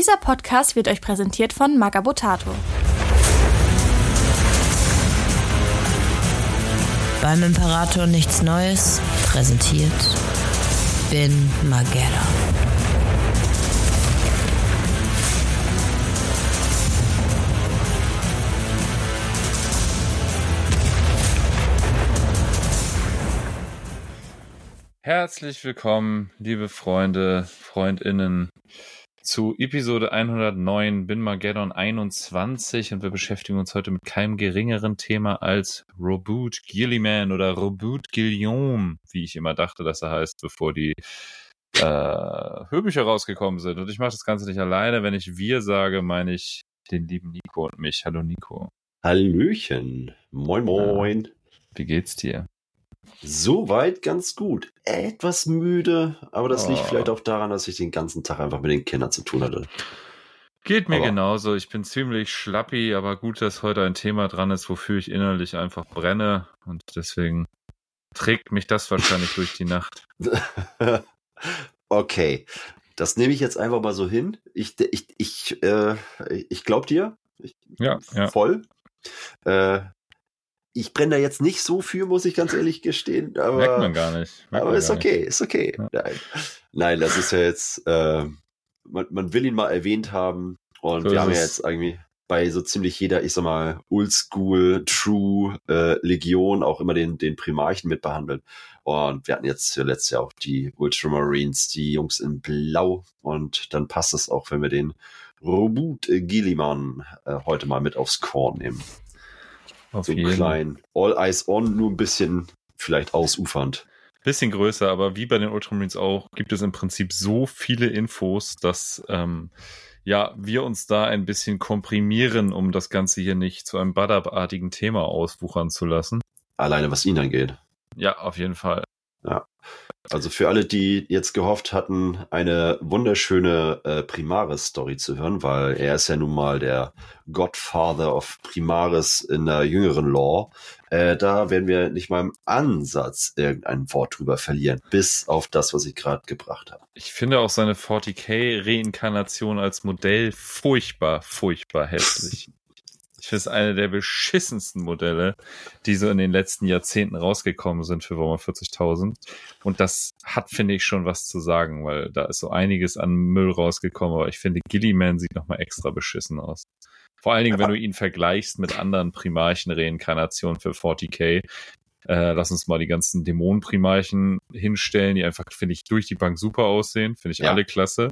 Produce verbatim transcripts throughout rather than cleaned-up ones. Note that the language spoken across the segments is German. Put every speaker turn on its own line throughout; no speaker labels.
Dieser Podcast wird euch präsentiert von Magabotato.
Beim Imperator nichts Neues, präsentiert Bin Magera.
Herzlich willkommen, liebe Freunde, Freundinnen, zu Episode hundertneun Bin Mageddon einundzwanzig, und wir beschäftigen uns heute mit keinem geringeren Thema als Roboute Guilliman oder Roboute Guillaume, wie ich immer dachte, dass er heißt, bevor die äh, Hörbücher rausgekommen sind. Und ich mache das Ganze nicht alleine. Wenn ich wir sage, meine ich den lieben Nico und mich. Hallo Nico.
Hallöchen. Moin moin.
Ja. Wie geht's dir?
Soweit ganz gut. Etwas müde, aber das
Oh.
liegt vielleicht auch daran, dass ich den ganzen Tag einfach mit den Kindern zu tun hatte.
Geht mir
Aber-
genauso. Ich bin ziemlich schlappi, aber gut, dass heute ein Thema dran ist, wofür ich innerlich einfach brenne. Und deswegen trägt mich das wahrscheinlich durch die Nacht.
Okay, das nehme ich jetzt einfach mal so hin. Ich, ich, ich, äh, ich glaube dir. Ich,
Ja, ja.
Voll. Äh, ich brenne da jetzt nicht so für, muss ich ganz ehrlich gestehen. Aber,
Merkt man gar nicht. Merkt
aber
man
ist
gar
okay, ist okay.
Ja.
Nein. Nein, das ist ja jetzt, äh, man, man will ihn mal erwähnt haben. Und
So
wir
ist
haben ja
es.
jetzt irgendwie bei so ziemlich jeder, ich sag mal, Oldschool, True äh, Legion auch immer den, den Primarchen mit behandelt. Und wir hatten jetzt zuletzt ja auch die Ultramarines, die Jungs in Blau. Und dann passt es auch, wenn wir den Roboute Guilliman äh, heute mal mit aufs Korn nehmen.
Auf
So einen
jeden.
kleinen All Eyes On, nur ein bisschen vielleicht ausufernd.
Bisschen größer, aber wie bei den Ultramarines auch, gibt es im Prinzip so viele Infos, dass ähm, ja wir uns da ein bisschen komprimieren, um das Ganze hier nicht zu einem Badab-artigen Thema auswuchern zu lassen.
Alleine was ihn angeht.
Ja, auf jeden Fall.
Also für alle, die jetzt gehofft hatten, eine wunderschöne äh, Primaris-Story zu hören, weil er ist ja nun mal der Godfather of Primaris in der jüngeren Lore, äh, da werden wir nicht mal im Ansatz irgendein Wort drüber verlieren, bis auf das, was ich gerade gebracht habe.
Ich finde auch seine vierzig K-Reinkarnation als Modell furchtbar, furchtbar hässlich. Ich finde es eine der beschissensten Modelle, die so in den letzten Jahrzehnten rausgekommen sind für Warhammer vierzigtausend. Und das hat, finde ich, schon was zu sagen, weil da ist so einiges an Müll rausgekommen. Aber ich finde, Guilliman sieht nochmal extra beschissen aus. Vor allen Dingen, wenn du ihn vergleichst mit anderen Primarchen-Reinkarnationen für vierzig K. Äh, lass uns mal die ganzen Dämonen-Primarchen hinstellen, die einfach, finde ich, durch die Bank super aussehen. Finde ich
Ja.
alle klasse.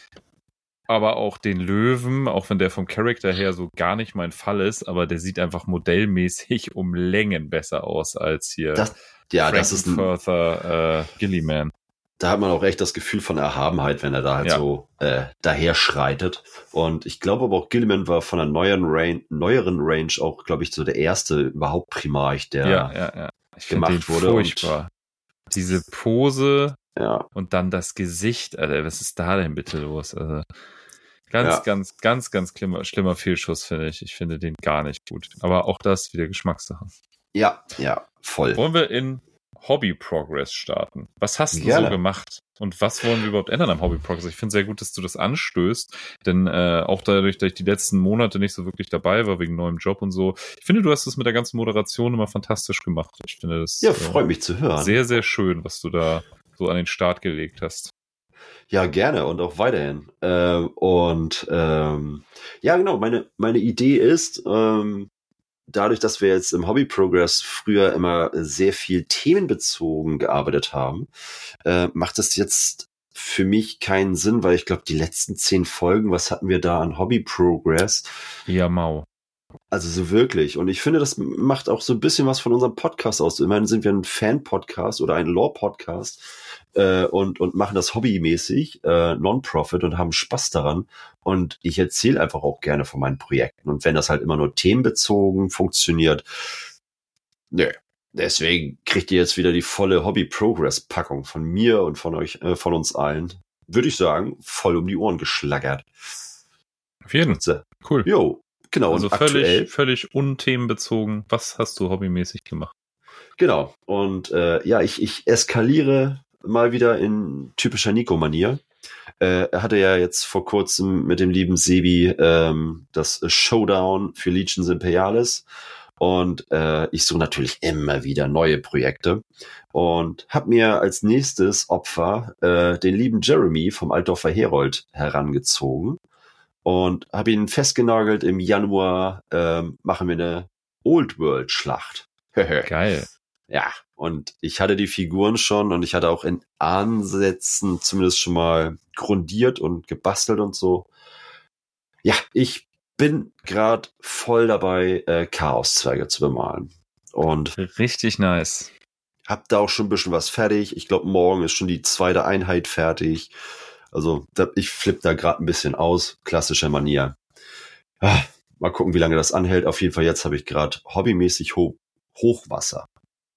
Aber auch den Löwen, auch wenn der vom Charakter her so gar nicht mein Fall ist, aber der sieht einfach modellmäßig um Längen besser aus als hier
Das, ja, das ist ein,
Frankenfurter äh, Guilliman.
da hat man auch echt das Gefühl von Erhabenheit, wenn er da halt
Ja.
so äh, daher schreitet. Und ich glaube aber auch, Guilliman war von der neueren Range, neueren Range auch, glaube ich, so der erste überhaupt Primarch, der
Ja, ja, ja. Ich finde den
gemacht wurde.
furchtbar. Diese Pose
ja,
und dann das Gesicht, Alter, was ist da denn bitte los? Also, ganz,
Ja.
ganz, ganz, ganz schlimmer, schlimmer Fehlschuss, finde ich. Ich finde den gar nicht gut. Aber auch das wieder Geschmackssache.
ja, ja, voll.
Wollen wir in Hobby Progress starten? Was hast du
Gerne.
so gemacht? Und was wollen wir überhaupt ändern am Hobby Progress? Ich finde sehr gut, dass du das anstößt, denn äh, auch dadurch, dass ich die letzten Monate nicht so wirklich dabei war, wegen neuem Job und so. Ich finde, du hast das mit der ganzen Moderation immer fantastisch gemacht. Ich finde das
Ja,
äh,
freut mich zu hören.
sehr, sehr schön, was du da so an den Start gelegt hast.
Ja, gerne und auch weiterhin. Ähm, und ähm, ja, genau, meine, meine Idee ist, ähm, dadurch, dass wir jetzt im Hobby Progress früher immer sehr viel themenbezogen gearbeitet haben, äh, macht es jetzt für mich keinen Sinn, weil ich glaube, die letzten zehn Folgen, was hatten wir da an Hobby Progress?
Ja, mau.
Also so wirklich. Und ich finde, das macht auch so ein bisschen was von unserem Podcast aus. Immerhin sind wir ein Fan-Podcast oder ein Lore-Podcast äh, und, und machen das hobbymäßig, äh, Non-Profit und haben Spaß daran. Und ich erzähle einfach auch gerne von meinen Projekten. Und wenn das halt immer nur themenbezogen funktioniert, nö. Deswegen kriegt ihr jetzt wieder die volle Hobby-Progress-Packung von mir und von euch, äh, von uns allen. Würde ich sagen, voll um die Ohren geschlagert.
Auf jeden.
So.
Cool.
Jo, genau.
Also
und aktuell,
völlig, völlig unthemenbezogen. Was hast du hobbymäßig gemacht?
Genau. Und äh, ja, ich, ich eskaliere mal wieder in typischer Nico-Manier. äh, er hatte ja jetzt vor kurzem mit dem lieben Sebi ähm, das Showdown für Legions Imperialis. Und äh, ich suche natürlich immer wieder neue Projekte und habe mir als nächstes Opfer äh, den lieben Jeremy vom Altdorfer Herold herangezogen und habe ihn festgenagelt. Im Januar ähm, machen wir eine Old World Schlacht.
Geil.
Ja, und ich hatte die Figuren schon und ich hatte auch in Ansätzen zumindest schon mal grundiert und gebastelt und so. Ja, ich bin gerade voll dabei, äh, Chaoszwerge zu bemalen. Und
richtig nice.
Hab da auch schon ein bisschen was fertig. Ich glaube, morgen ist schon die zweite Einheit fertig. Also da, ich flippe da gerade ein bisschen aus. Klassischer Manier. Ah, mal gucken, wie lange das anhält. Auf jeden Fall, jetzt habe ich gerade hobbymäßig Ho- Hochwasser.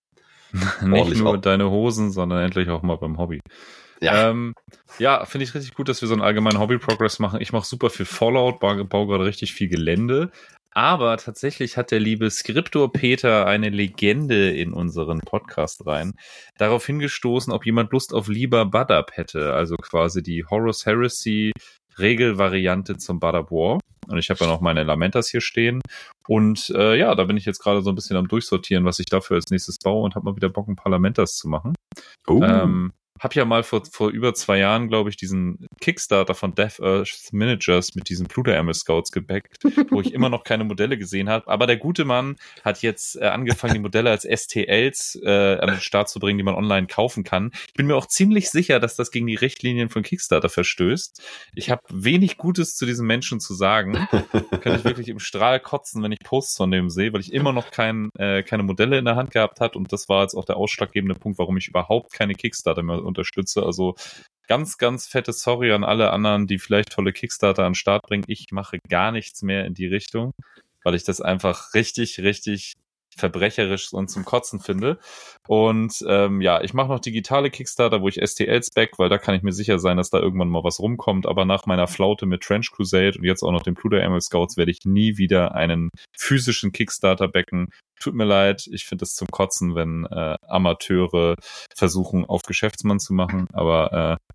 Nicht nur deine Hosen, sondern endlich auch mal beim Hobby.
Ja,
ähm, ja finde ich richtig gut, dass wir so einen allgemeinen Hobby-Progress machen. Ich mache super viel Fallout, baue, baue gerade richtig viel Gelände. Aber tatsächlich hat der liebe Skriptor Peter eine Legende in unseren Podcast rein, darauf hingestoßen, ob jemand Lust auf Liber Badab hätte. Also quasi die Horus Heresy Regelvariante zum Badab War. Und ich habe ja noch meine Lamentas hier stehen. Und äh, ja, da bin ich jetzt gerade so ein bisschen am Durchsortieren, was ich dafür als nächstes baue und habe mal wieder Bock, ein paar Lamentas zu machen.
Oh.
Ähm, hab ja mal vor, vor über zwei Jahren, glaube ich, diesen Kickstarter von Death Earth Managers mit diesen Pluto-Ärmel Scouts gebackt, wo ich immer noch keine Modelle gesehen habe. Aber der gute Mann hat jetzt äh, angefangen, die Modelle als S T Ls äh, an den Start zu bringen, die man online kaufen kann. Ich bin mir auch ziemlich sicher, dass das gegen die Richtlinien von Kickstarter verstößt. Ich habe wenig Gutes zu diesem Menschen zu sagen. Kann ich wirklich im Strahl kotzen, wenn ich Posts von dem sehe, weil ich immer noch kein, äh, keine Modelle in der Hand gehabt habe. Und das war jetzt auch der ausschlaggebende Punkt, warum ich überhaupt keine Kickstarter mehr unterstütze. Also ganz, ganz fette Sorry an alle anderen, die vielleicht tolle Kickstarter an den Start bringen. Ich mache gar nichts mehr in die Richtung, weil ich das einfach richtig, richtig verbrecherisch und zum Kotzen finde. Und ähm, ja, ich mache noch digitale Kickstarter, wo ich S T Ls back, weil da kann ich mir sicher sein, dass da irgendwann mal was rumkommt. Aber nach meiner Flaute mit Trench Crusade und jetzt auch noch den Pluto-Ärmel Scouts werde ich nie wieder einen physischen Kickstarter backen. Tut mir leid, ich finde es zum Kotzen, wenn äh, Amateure versuchen, auf Geschäftsmann zu machen. Aber äh,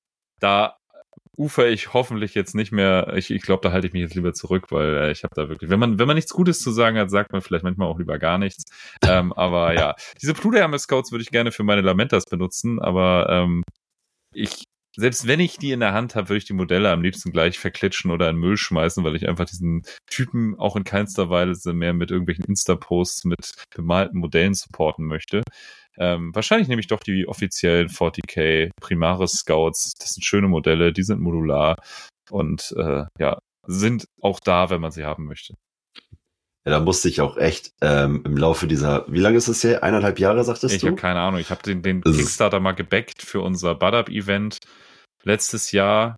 da ufer ich hoffentlich jetzt nicht mehr. Ich, ich glaube, da halte ich mich jetzt lieber zurück, weil äh, ich habe da wirklich, wenn man wenn man nichts Gutes zu sagen hat, sagt man vielleicht manchmal auch lieber gar nichts. Ähm, aber ja, diese Pluto-Ärmel Scouts würde ich gerne für meine Lamentas benutzen, aber ähm, ich selbst wenn ich die in der Hand habe, würde ich die Modelle am liebsten gleich verklitschen oder in Müll schmeißen, weil ich einfach diesen Typen auch in keinster Weise mehr mit irgendwelchen Insta-Posts mit bemalten Modellen supporten möchte. Ähm, wahrscheinlich nehme ich doch die offiziellen vierzig K Primaris Scouts. Das sind schöne Modelle, die sind modular und äh, ja, sind auch da, wenn man sie haben möchte.
Ja, da musste ich auch echt ähm, im Laufe dieser, wie lange ist es her? Eineinhalb Jahre, sagtest
ich
du?
Ich habe keine Ahnung. Ich habe den, den Kickstarter mal gebackt für unser Badab-Event letztes Jahr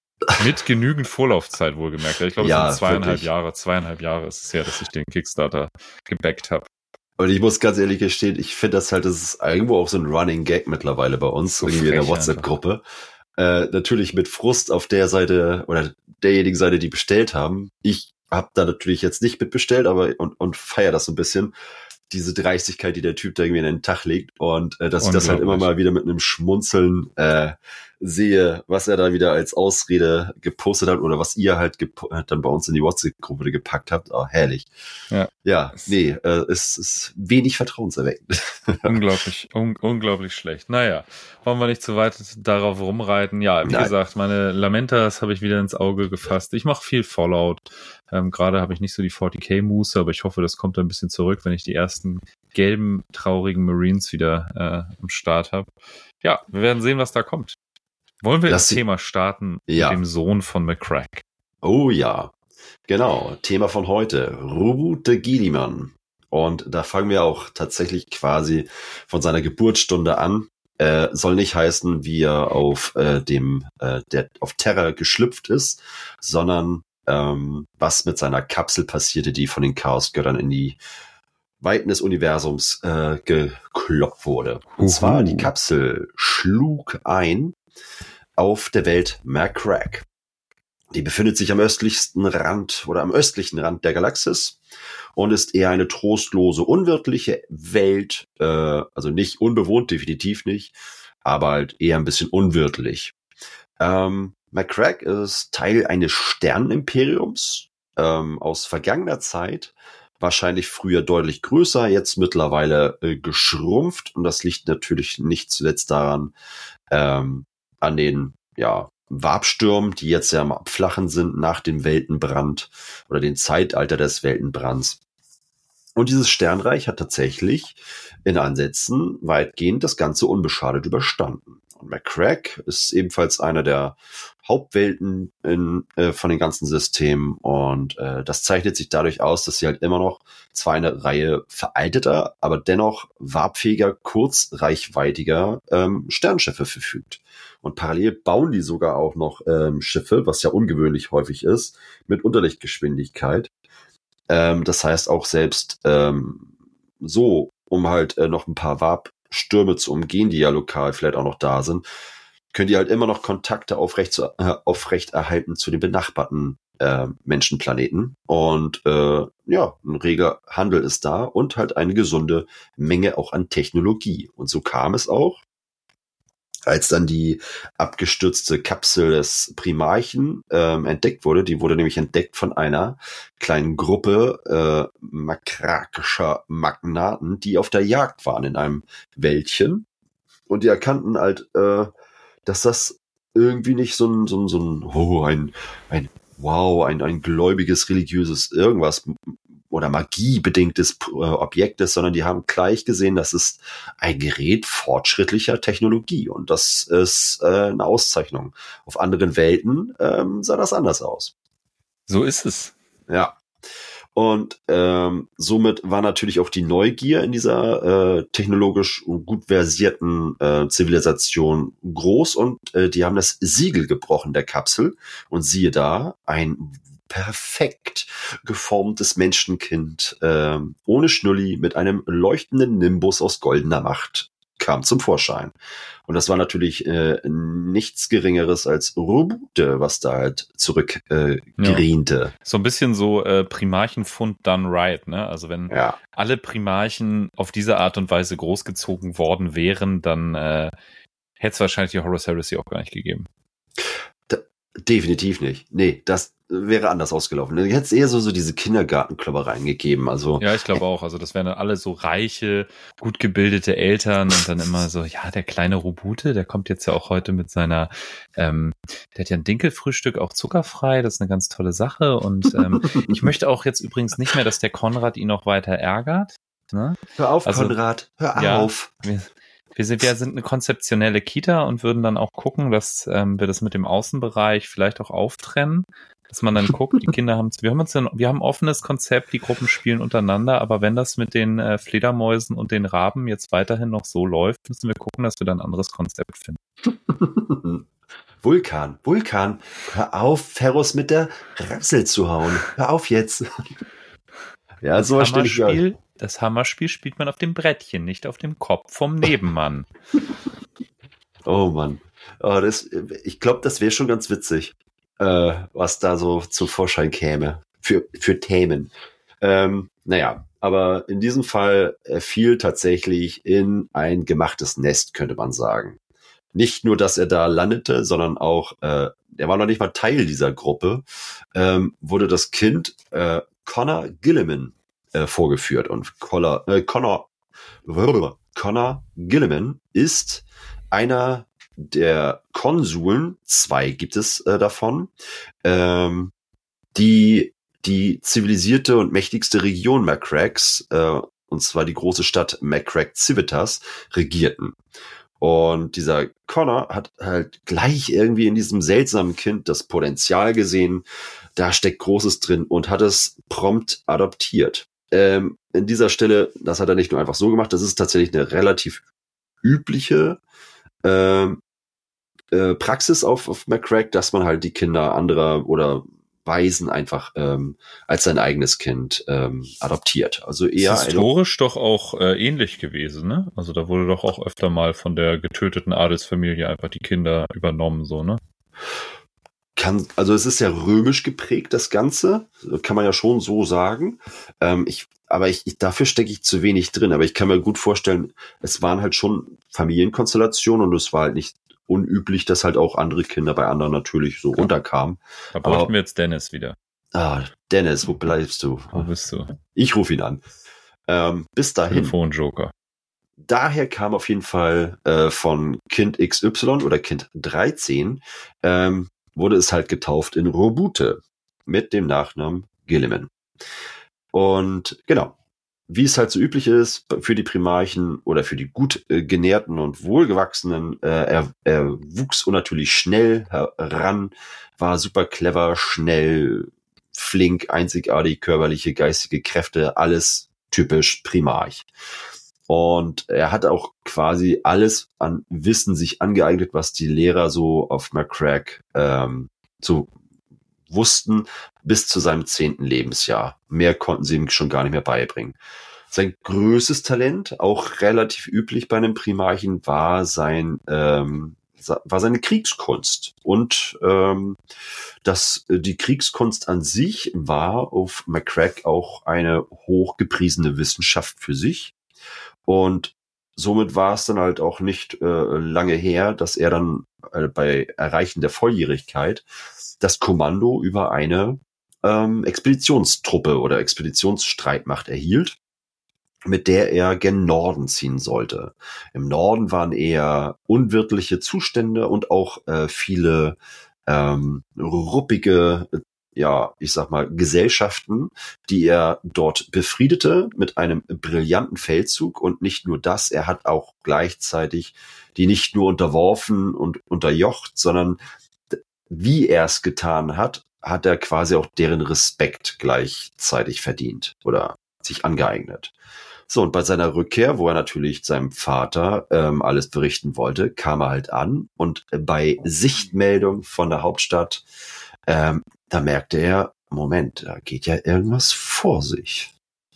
mit genügend Vorlaufzeit wohlgemerkt. Ich glaube, es
ja,
sind zweieinhalb
wirklich.
Jahre. Zweieinhalb Jahre ist es her, dass ich den Kickstarter gebackt habe.
Und ich muss ganz ehrlich gestehen, ich finde das halt, das ist irgendwo auch so ein Running Gag mittlerweile bei uns, so irgendwie in der WhatsApp-Gruppe. Äh, natürlich mit Frust auf der Seite oder derjenigen Seite, die bestellt haben. Ich habe da natürlich jetzt nicht mitbestellt, aber und, und feier das so ein bisschen. Diese Dreistigkeit, die der Typ da irgendwie in den Tag legt und äh, dass ich das halt immer mal wieder mit einem Schmunzeln äh, sehe, was er da wieder als Ausrede gepostet hat oder was ihr halt gep- dann bei uns in die WhatsApp-Gruppe gepackt habt. Oh, herrlich.
Ja,
ja nee, äh, es ist wenig vertrauenserweckend.
Unglaublich, un- unglaublich schlecht. Naja, wollen wir nicht zu weit darauf rumreiten. Ja, wie
Nein.
gesagt, meine Lamentas habe ich wieder ins Auge gefasst. Ich mache viel Fallout. Ähm, gerade habe ich nicht so die vierzig K-Muße, aber ich hoffe, das kommt ein bisschen zurück, wenn ich die ersten gelben, traurigen Marines wieder äh, am Start habe. Ja, wir werden sehen, was da kommt. Wollen wir
das
das Thema starten
ja.
mit dem Sohn von McCrack?
Oh ja, genau. Thema von heute, Rubut de Guilliman. Und da fangen wir auch tatsächlich quasi von seiner Geburtsstunde an. Äh, soll nicht heißen, wie er auf äh, dem äh, der auf Terra geschlüpft ist, sondern ähm, was mit seiner Kapsel passierte, die von den Chaosgöttern in die Weiten des Universums äh, gekloppt wurde. Und
Uhu.
zwar die Kapsel schlug ein auf der Welt McCrack. Die befindet sich am östlichsten Rand oder am östlichen Rand der Galaxis und ist eher eine trostlose, unwirtliche Welt, äh, also nicht unbewohnt, definitiv nicht, aber halt eher ein bisschen unwirtlich. Ähm, Macragge ist Teil eines Sternenimperiums ähm, aus vergangener Zeit. Wahrscheinlich früher deutlich größer, jetzt mittlerweile äh, geschrumpft. Und das liegt natürlich nicht zuletzt daran, ähm, an den, ja, Warpstürmen, die jetzt ja am Abflachen sind nach dem Weltenbrand oder dem Zeitalter des Weltenbrands. Und dieses Sternreich hat tatsächlich in Ansätzen weitgehend das Ganze unbeschadet überstanden. Und Macragge ist ebenfalls einer der Hauptwelten in, äh, von den ganzen Systemen. Und äh, das zeichnet sich dadurch aus, dass sie halt immer noch zwar eine Reihe veralteter, aber dennoch warpfähiger, kurzreichweitiger ähm, Sternschiffe verfügt. Und parallel bauen die sogar auch noch ähm, Schiffe, was ja ungewöhnlich häufig ist, mit Unterlichtgeschwindigkeit. Ähm, das heißt auch selbst ähm, so, um halt äh, noch ein paar Warpstürme zu umgehen, die ja lokal vielleicht auch noch da sind, können die halt immer noch Kontakte aufrecht, zu, äh, aufrecht erhalten zu den benachbarten äh, Menschenplaneten. Und äh, ja, ein reger Handel ist da und halt eine gesunde Menge auch an Technologie. Und so kam es auch, als dann die abgestürzte Kapsel des Primarchen ähm, entdeckt wurde. Die wurde nämlich entdeckt von einer kleinen Gruppe äh, macragischer Magnaten, die auf der Jagd waren in einem Wäldchen. Und die erkannten halt, äh, dass das irgendwie nicht so ein, so ein, so ein, oh, ein, ein, wow, ein, ein gläubiges, religiöses irgendwas oder magiebedingtes äh, Objekt ist, sondern die haben gleich gesehen, das ist ein Gerät fortschrittlicher Technologie und das ist äh, eine Auszeichnung. Auf anderen Welten ähm, sah das anders aus.
So ist es.
Ja. Und ähm, somit war natürlich auch die Neugier in dieser äh, technologisch gut versierten äh, Zivilisation groß und äh, die haben das Siegel gebrochen der Kapsel und siehe da, ein perfekt geformtes Menschenkind äh, ohne Schnulli mit einem leuchtenden Nimbus aus goldener Macht kam zum Vorschein. Und das war natürlich äh, nichts Geringeres als Robute, was da halt zurück äh, geriente.
Ja. So ein bisschen so äh, Primarchenfund done right, ne? Also wenn
ja.
alle Primarchen auf diese Art und Weise großgezogen worden wären, dann äh, hätte es wahrscheinlich die Horus Heresy auch gar nicht gegeben.
Da, definitiv nicht. Nee, das wäre anders ausgelaufen. Dann hätte es eher so, so diese Kindergartenkloppereien gegeben. Also,
ja, ich glaube auch. Also das wären dann alle so reiche, gut gebildete Eltern und dann immer so, ja, der kleine Robute, der kommt jetzt ja auch heute mit seiner, ähm, der hat ja ein Dinkelfrühstück auch zuckerfrei, das ist eine ganz tolle Sache und ähm, ich möchte auch jetzt übrigens nicht mehr, dass der Konrad ihn noch weiter ärgert. Ne?
Hör auf,
also,
Konrad, hör
ja,
auf.
Wir, wir, sind, wir sind eine konzeptionelle Kita und würden dann auch gucken, dass ähm, wir das mit dem Außenbereich vielleicht auch auftrennen. Dass man dann guckt, die Kinder haben, wir haben uns dann, wir haben ein offenes Konzept, die Gruppen spielen untereinander, aber wenn das mit den äh, Fledermäusen und den Raben jetzt weiterhin noch so läuft, müssen wir gucken, dass wir dann ein anderes Konzept finden.
Vulkan, Vulkan, hör auf, Ferros mit der Rapsel zu hauen. Hör auf jetzt. Ja,
das
so stelle ich
Hammerspiel, das Hammerspiel spielt man auf dem Brettchen, nicht auf dem Kopf vom Nebenmann.
Oh Mann. Oh, das, ich glaube, das wäre schon ganz witzig. Äh, was da so zum Vorschein käme für, für Themen. Ähm, naja, aber in diesem Fall er fiel tatsächlich in ein gemachtes Nest, könnte man sagen. Nicht nur, dass er da landete, sondern auch, äh, er war noch nicht mal Teil dieser Gruppe, ähm, wurde das Kind äh, Connor Gilliman äh, vorgeführt. Und Connor, äh, Connor, Connor Gilliman ist einer der Konsuln, zwei gibt es äh, davon, ähm, die die zivilisierte und mächtigste Region Macragges, äh, und zwar die große Stadt Macragge Civitas, regierten. Und dieser Connor hat halt gleich irgendwie in diesem seltsamen Kind das Potenzial gesehen, da steckt Großes drin und hat es prompt adoptiert. Ähm, in dieser Stelle, das hat er nicht nur einfach so gemacht, das ist tatsächlich eine relativ übliche ähm, äh, Praxis auf, auf Macragge, dass man halt die Kinder anderer oder Waisen einfach ähm, als sein eigenes Kind ähm, adoptiert. Also eher
ist historisch doch auch äh, ähnlich gewesen, ne? Also da wurde doch auch öfter mal von der getöteten Adelsfamilie einfach die Kinder übernommen, so, ne?
Kann, also es ist ja römisch geprägt, das Ganze, kann man ja schon so sagen. Ähm, ich, aber ich, ich, dafür stecke ich zu wenig drin. Aber ich kann mir gut vorstellen, es waren halt schon Familienkonstellationen und es war halt nicht unüblich, dass halt auch andere Kinder bei anderen natürlich so runterkamen.
Da bräuchten wir jetzt Dennis wieder.
Ah, Dennis, wo bleibst du?
Wo bist du?
Ich rufe ihn an. Ähm, bis dahin.
Telefonjoker.
Daher kam auf jeden Fall äh, von Kind X Y oder Kind dreizehn, ähm, wurde es halt getauft in Robute mit dem Nachnamen Gilliman. Und genau, wie es halt so üblich ist für die Primarchen oder für die gut äh, genährten und wohlgewachsenen, äh, er, er wuchs unnatürlich schnell heran, war super clever, schnell, flink, einzigartig, körperliche, geistige Kräfte, alles typisch Primarch. Und er hat auch quasi alles an Wissen sich angeeignet, was die Lehrer so auf Macragge ähm, so wussten, bis zu seinem zehnten Lebensjahr. Mehr konnten sie ihm schon gar nicht mehr beibringen. Sein größtes Talent, auch relativ üblich bei einem Primarchen, war sein ähm, war seine Kriegskunst. Und ähm, das, die Kriegskunst an sich war auf Macragge auch eine hochgepriesene Wissenschaft für sich. Und somit war es dann halt auch nicht äh, lange her, dass er dann äh, bei Erreichen der Volljährigkeit das Kommando über eine ähm, Expeditionstruppe oder Expeditionsstreitmacht erhielt, mit der er gen Norden ziehen sollte. Im Norden waren eher unwirtliche Zustände und auch äh, viele ähm, ruppige, ja, ich sag mal, Gesellschaften, die er dort befriedete mit einem brillanten Feldzug. Und nicht nur das, er hat auch gleichzeitig die nicht nur unterworfen und unterjocht, sondern wie er es getan hat, hat er quasi auch deren Respekt gleichzeitig verdient oder sich angeeignet. So, und bei seiner Rückkehr, wo er natürlich seinem Vater ähm, alles berichten wollte, kam er halt an und bei Sichtmeldung von der Hauptstadt, ähm, da merkte er, Moment, da geht ja irgendwas vor sich.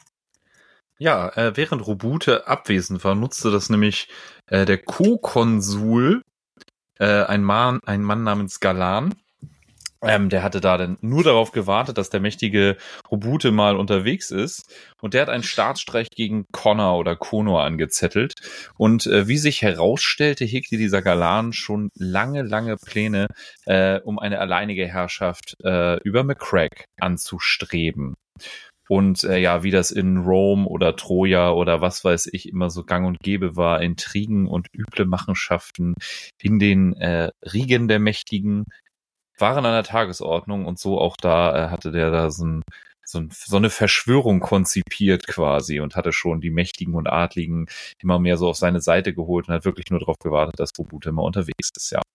Ja, äh, während Robute abwesend war, nutzte das nämlich äh, der Co-Konsul, äh, ein Mann, ein Mann namens Galan. Ähm, der hatte da dann nur darauf gewartet, dass der mächtige Robute mal unterwegs ist. Und der hat einen Staatsstreich gegen Connor oder Conor angezettelt. Und äh, wie sich herausstellte, hegte dieser Galan schon lange, lange Pläne, äh, um eine alleinige Herrschaft äh, über Macragge anzustreben. Und äh, ja, wie das in Rom oder Troja oder was weiß ich immer so gang und gäbe war, Intrigen und üble Machenschaften in den äh, Riegen der Mächtigen waren an der Tagesordnung, und so auch da äh, hatte der da so, ein, so, ein, so eine Verschwörung konzipiert quasi und hatte schon die Mächtigen und Adligen immer mehr so auf seine Seite geholt und hat wirklich nur darauf gewartet, dass Robute immer unterwegs ist, ja.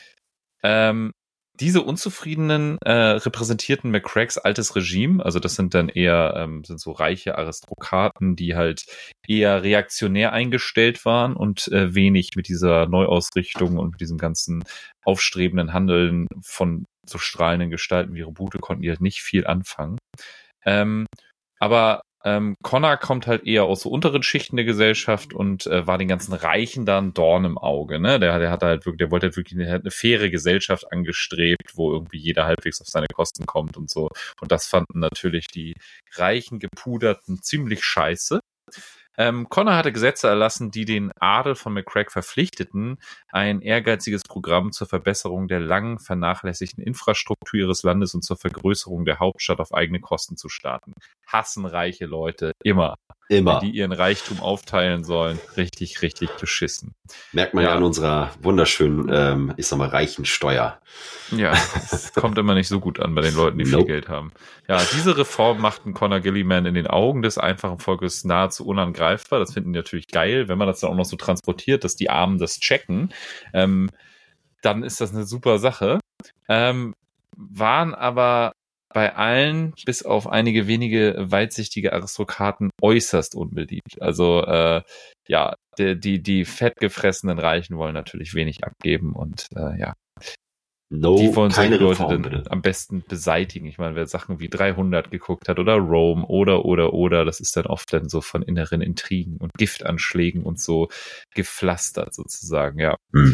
Ähm, diese Unzufriedenen äh, repräsentierten Macragges altes Regime, also das sind dann eher ähm, sind so reiche Aristokraten, die halt eher reaktionär eingestellt waren und äh, wenig mit dieser Neuausrichtung und mit diesem ganzen aufstrebenden Handeln von so strahlenden Gestalten wie Robute konnten die halt nicht viel anfangen. Ähm, aber ähm, Connor kommt halt eher aus so unteren Schichten der Gesellschaft und äh, war den ganzen Reichen da ein Dorn im Auge, ne? Der, der hat halt wirklich, der wollte halt wirklich eine, eine faire Gesellschaft angestrebt, wo irgendwie jeder halbwegs auf seine Kosten kommt und so. Und das fanden natürlich die reichen Gepuderten ziemlich scheiße. Ähm, Connor hatte Gesetze erlassen, die den Adel von Macragge verpflichteten, ein ehrgeiziges Programm zur Verbesserung der lang vernachlässigten Infrastruktur ihres Landes und zur Vergrößerung der Hauptstadt auf eigene Kosten zu starten. Hassen reiche Leute immer.
Immer.
Wenn die ihren Reichtum aufteilen sollen. Richtig, richtig beschissen.
Merkt man ja, ja an unserer wunderschönen, ähm, ich sag mal, reichen Steuer.
Ja, es kommt immer nicht so gut an bei den Leuten, die nope. viel Geld haben. Ja, diese Reform machten Connor Gilliman in den Augen des einfachen Volkes nahezu unangreifbar. Das finden die natürlich geil, wenn man das dann auch noch so transportiert, dass die Armen das checken. Ähm, dann ist das eine super Sache. Ähm, waren aber bei allen, bis auf einige wenige weitsichtige Aristokraten, äußerst unbeliebt. Also äh, ja, die, die, die fettgefressenen Reichen wollen natürlich wenig abgeben und äh, ja,
no,
die wollen solche Leute
Reform,
dann am besten beseitigen. Ich meine, wer Sachen wie dreihundert geguckt hat oder Rome oder, oder, oder, das ist dann oft dann so von inneren Intrigen und Giftanschlägen und so gepflastert sozusagen, ja.
Mhm.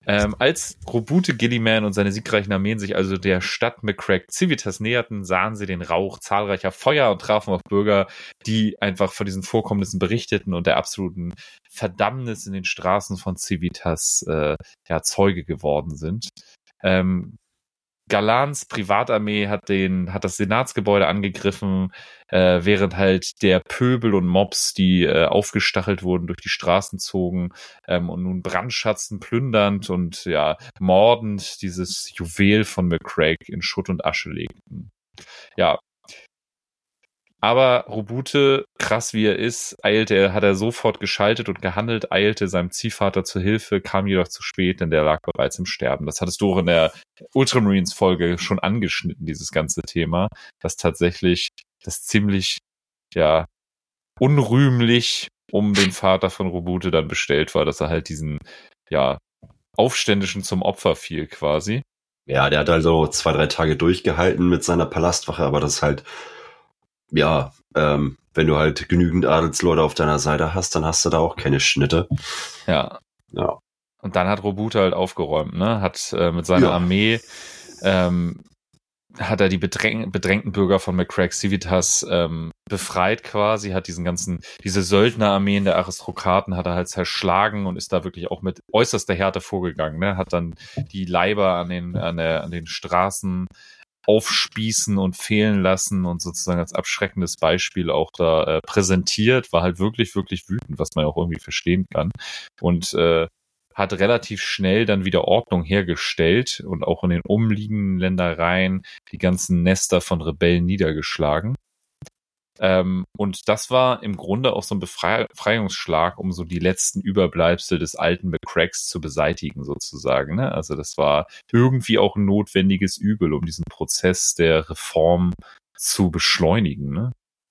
Ähm, als Roboute Gilliman und seine siegreichen Armeen sich also der Stadt McCrack Civitas näherten, sahen sie den Rauch zahlreicher Feuer und trafen auf Bürger, die einfach von diesen Vorkommnissen berichteten und der absoluten Verdammnis in den Straßen von Civitas äh, ja, Zeuge geworden sind. Ähm, Galans Privatarmee hat den, hat das Senatsgebäude angegriffen, äh, während halt der Pöbel und Mobs, die äh, aufgestachelt wurden, durch die Straßen zogen ähm, und nun brandschatzend, plündernd und ja mordend dieses Juwel von McCrack in Schutt und Asche legten. Ja. Aber Roboute, krass wie er ist, eilte er, hat er sofort geschaltet und gehandelt, eilte seinem Ziehvater zur Hilfe, kam jedoch zu spät, denn der lag bereits im Sterben. Das hattest du auch in der Ultramarines-Folge schon angeschnitten, dieses ganze Thema, dass tatsächlich das ziemlich, ja, unrühmlich um den Vater von Roboute dann bestellt war, dass er halt diesen, ja, Aufständischen zum Opfer fiel quasi.
Ja, der hat also zwei, drei Tage durchgehalten mit seiner Palastwache, aber das ist halt ja, ähm, wenn du halt genügend Adelsleute auf deiner Seite hast, dann hast du da auch keine Schnitte.
Ja.
Ja.
Und dann hat Roboute halt aufgeräumt, ne? Hat äh, mit seiner ja. Armee ähm, hat er die bedräng- bedrängten Bürger von McCrack Civitas ähm, befreit quasi, hat diesen ganzen, diese Söldnerarmeen der Aristokraten hat er halt zerschlagen und ist da wirklich auch mit äußerster Härte vorgegangen, ne? Hat dann die Leiber an den, an der, an den Straßen aufspießen und fehlen lassen und sozusagen als abschreckendes Beispiel auch da äh, präsentiert, war halt wirklich, wirklich wütend, was man auch irgendwie verstehen kann und äh, hat relativ schnell dann wieder Ordnung hergestellt und auch in den umliegenden Ländereien die ganzen Nester von Rebellen niedergeschlagen. Ähm, und das war im Grunde auch so ein Befrei- Befreiungsschlag, um so die letzten Überbleibsel des alten McCracks zu beseitigen sozusagen, ne? Also das war irgendwie auch ein notwendiges Übel, um diesen Prozess der Reform zu beschleunigen, ne?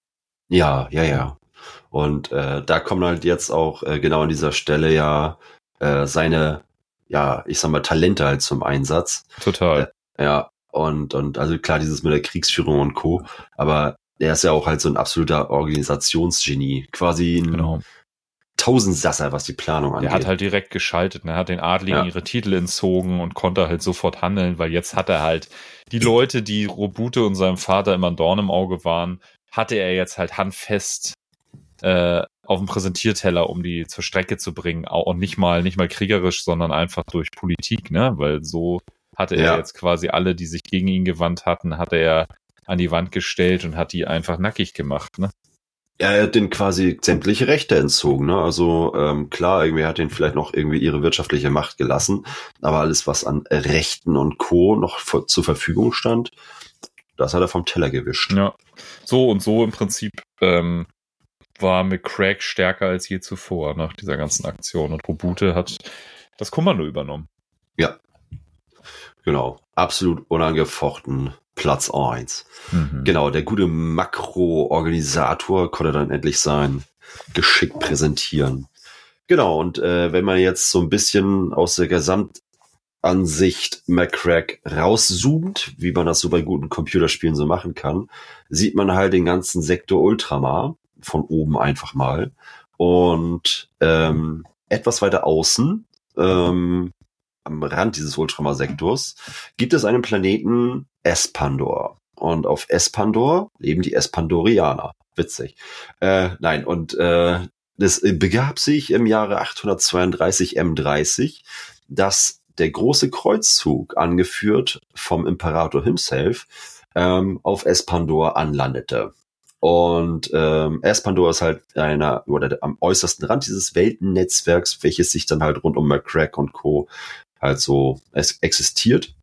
Ja, ja, ja. Und äh, da kommen halt jetzt auch äh, genau an dieser Stelle ja äh, seine, ja, ich sag mal, Talente halt zum Einsatz.
Total.
Äh, ja, und, und also klar, dieses mit der Kriegsführung und Co., aber er ist ja auch halt so ein absoluter Organisationsgenie. Quasi ein
genau.
Tausendsasser, was die Planung angeht.
Er hat halt direkt geschaltet, ne? Hat den Adligen ja. ihre Titel entzogen und konnte halt sofort handeln, weil jetzt hat er halt die Leute, die Roboute und seinem Vater immer ein Dorn im Auge waren, hatte er jetzt halt handfest äh, auf dem Präsentierteller, um die zur Strecke zu bringen. Auch und nicht mal, nicht mal kriegerisch, sondern einfach durch Politik, ne? Weil so hatte er ja. jetzt quasi alle, die sich gegen ihn gewandt hatten, hatte er an die Wand gestellt und hat die einfach nackig gemacht, ne?
Ja, er hat denen quasi sämtliche Rechte entzogen, ne? Also ähm, klar, irgendwie hat denen vielleicht noch irgendwie ihre wirtschaftliche Macht gelassen, aber alles, was an Rechten und Co. noch vor, zur Verfügung stand, das hat er vom Teller gewischt.
Ja, so und so im Prinzip ähm, war McCrack stärker als je zuvor nach dieser ganzen Aktion und Roboute hat das Kommando übernommen.
Ja, genau. Absolut unangefochten Platz eins. Mhm. Genau, der gute Makro-Organisator konnte dann endlich sein Geschick präsentieren. Genau, und äh, wenn man jetzt so ein bisschen aus der Gesamtansicht McCrack rauszoomt, wie man das so bei guten Computerspielen so machen kann, sieht man halt den ganzen Sektor Ultramar von oben einfach mal. Und ähm, etwas weiter außen, ähm, am Rand dieses Ultramar-Sektors, gibt es einen Planeten Espandor. Und auf Espandor leben die Espandorianer. Witzig. Äh, nein, und äh, das begab sich im Jahre achthundertzweiunddreißig M dreißig, dass der große Kreuzzug, angeführt vom Imperator himself, ähm, auf Espandor anlandete. Und ähm, Espandor ist halt einer oder am äußersten Rand dieses Weltennetzwerks, welches sich dann halt rund um McCrack und Co. halt so es existiert.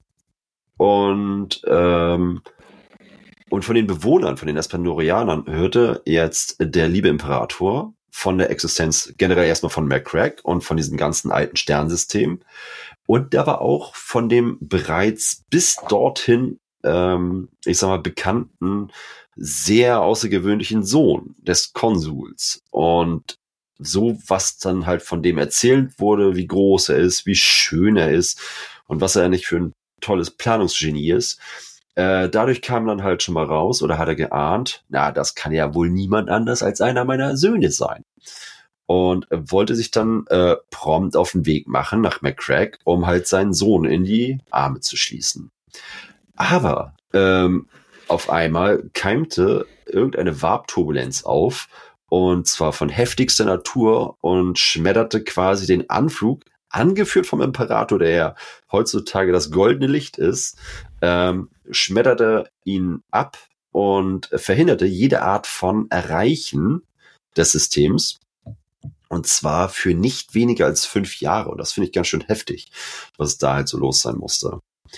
Und ähm, und von den Bewohnern, von den Espandorianern hörte jetzt der liebe Imperator von der Existenz generell erstmal von McCrack und von diesem ganzen alten Sternsystem. Und da war auch von dem bereits bis dorthin, ähm, ich sag mal, bekannten, sehr außergewöhnlichen Sohn des Konsuls. Und so, was dann halt von dem erzählt wurde, wie groß er ist, wie schön er ist und was er nicht für ein tolles Planungsgenie ist. Äh, dadurch kam dann halt schon mal raus, oder hat er geahnt, na, das kann ja wohl niemand anders als einer meiner Söhne sein. und wollte sich dann äh, prompt auf den Weg machen nach Macragge, um halt seinen Sohn in die Arme zu schließen. Aber ähm, auf einmal keimte irgendeine Warp-Turbulenz auf, und zwar von heftigster Natur, und schmetterte quasi den Anflug, angeführt vom Imperator, der ja heutzutage das goldene Licht ist, ähm, schmetterte ihn ab und verhinderte jede Art von Erreichen des Systems. Und zwar für nicht weniger als fünf Jahre. Und das finde ich ganz schön heftig, was da halt so los sein musste.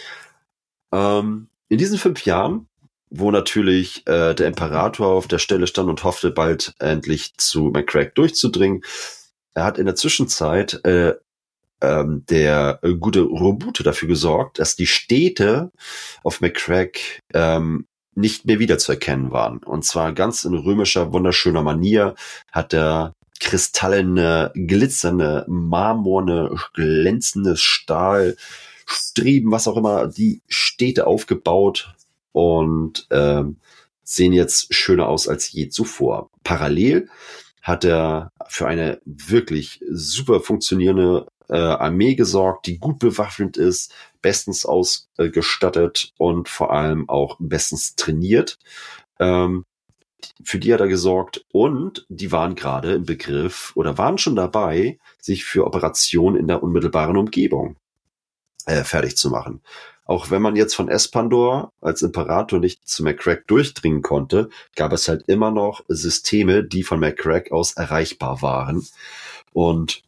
Ähm, in diesen fünf Jahren, wo natürlich äh, der Imperator auf der Stelle stand und hoffte, bald endlich zu Macragge durchzudringen, er hat in der Zwischenzeit äh, ähm, der äh, gute Robute dafür gesorgt, dass die Städte auf Macragge ähm, nicht mehr wiederzuerkennen waren. Und zwar ganz in römischer, wunderschöner Manier hat er kristallene, glitzernde, marmorne, glänzendes Stahl, Streben, was auch immer, die Städte aufgebaut und ähm, sehen jetzt schöner aus als je zuvor. Parallel hat er für eine wirklich super funktionierende äh, Armee gesorgt, die gut bewaffnet ist, bestens ausgestattet und vor allem auch bestens trainiert. Ähm, für die hat er gesorgt, und die waren gerade im Begriff oder waren schon dabei, sich für Operationen in der unmittelbaren Umgebung äh, fertig zu machen. Auch wenn man jetzt von Espandor als Imperator nicht zu Macragge durchdringen konnte, gab es halt immer noch Systeme, die von Macragge aus erreichbar waren. Und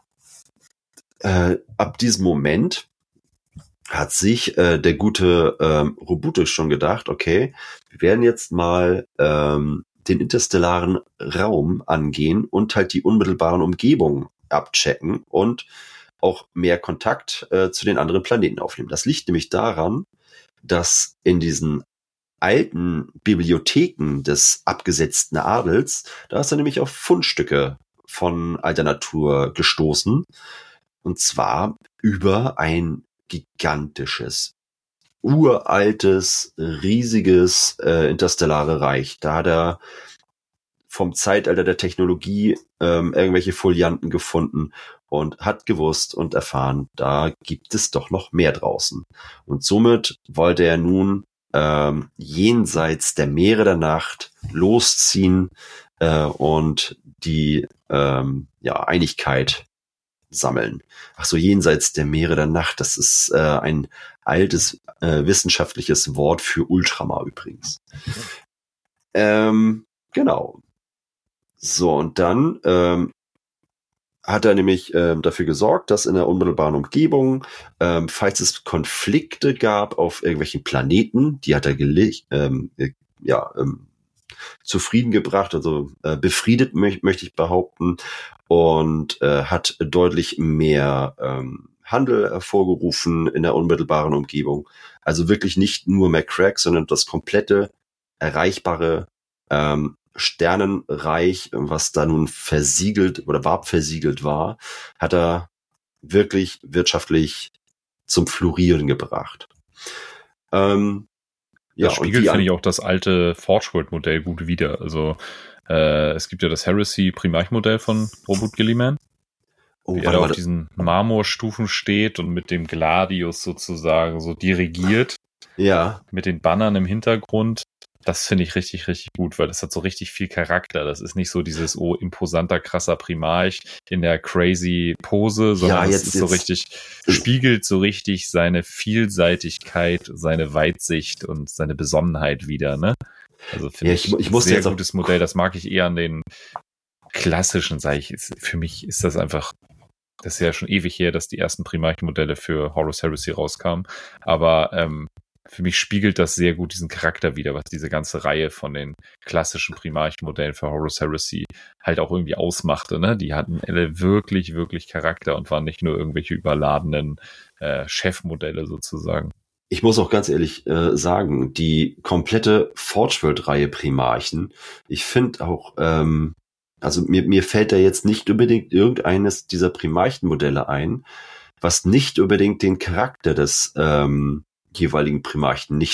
äh, ab diesem Moment hat sich äh, der gute ähm, Robute schon gedacht, okay, wir werden jetzt mal ähm, den interstellaren Raum angehen und halt die unmittelbaren Umgebungen abchecken und auch mehr Kontakt äh, zu den anderen Planeten aufnehmen. Das liegt nämlich daran, dass in diesen alten Bibliotheken des abgesetzten Adels, da ist er nämlich auf Fundstücke von alter Natur gestoßen, und zwar über ein gigantisches, uraltes, riesiges äh, interstellare Reich. Da hat er vom Zeitalter der Technologie ähm, irgendwelche Folianten gefunden und hat gewusst und erfahren, da gibt es doch noch mehr draußen. Und somit wollte er nun ähm, jenseits der Meere der Nacht losziehen äh, und die ähm, ja, Einigkeit sammeln. Ach so, jenseits der Meere der Nacht, das ist äh, ein altes äh, wissenschaftliches Wort für Ultramar übrigens. Ähm, genau. So, und dann ähm, hat er nämlich ähm, dafür gesorgt, dass in der unmittelbaren Umgebung, ähm, falls es Konflikte gab auf irgendwelchen Planeten, die hat er gelegt, ähm, äh, ja, ähm, zufrieden gebracht, also äh, befriedet, mö- möchte ich behaupten, und äh, hat deutlich mehr ähm, Handel hervorgerufen in der unmittelbaren Umgebung. Also wirklich nicht nur Macragge, sondern das komplette erreichbare ähm, Sternenreich, was da nun versiegelt oder warp versiegelt war, hat er wirklich wirtschaftlich zum Florieren gebracht. Ähm, ja,
das spiegelt, finde ich, auch das alte Forge World Modell gut wider. Also äh, es gibt ja das Heresy Primarch-Modell von Robert Gilliman,
oh,
wie er da auf diesen Marmorstufen steht und mit dem Gladius sozusagen so dirigiert.
Ja.
Mit den Bannern im Hintergrund. Das finde ich richtig, richtig gut, weil das hat so richtig viel Charakter. Das ist nicht so dieses, oh, imposanter, krasser Primarch in der crazy Pose, sondern
ja, jetzt,
es ist so richtig, spiegelt so richtig seine Vielseitigkeit, seine Weitsicht und seine Besonnenheit wieder, ne? Also finde
ja,
ich,
ich, ich muss
ein sehr
jetzt
gutes Modell. Das mag ich eher an den klassischen, sage ich. Ist, für mich ist das einfach, das ist ja schon ewig her, dass die ersten Primarch-Modelle für Horus Heresy rauskamen. Aber ähm, für mich spiegelt das sehr gut diesen Charakter wider, was diese ganze Reihe von den klassischen Primarch-Modellen für Horus Heresy halt auch irgendwie ausmachte, ne? Die hatten alle wirklich, wirklich Charakter und waren nicht nur irgendwelche überladenen äh, Chefmodelle sozusagen.
Ich muss auch ganz ehrlich äh, sagen, die komplette Forge World-Reihe Primarchen, ich finde auch, ähm, also mir, mir fällt da jetzt nicht unbedingt irgendeines dieser Primarchen-Modelle ein, was nicht unbedingt den Charakter des ähm, jeweiligen Primarchen nicht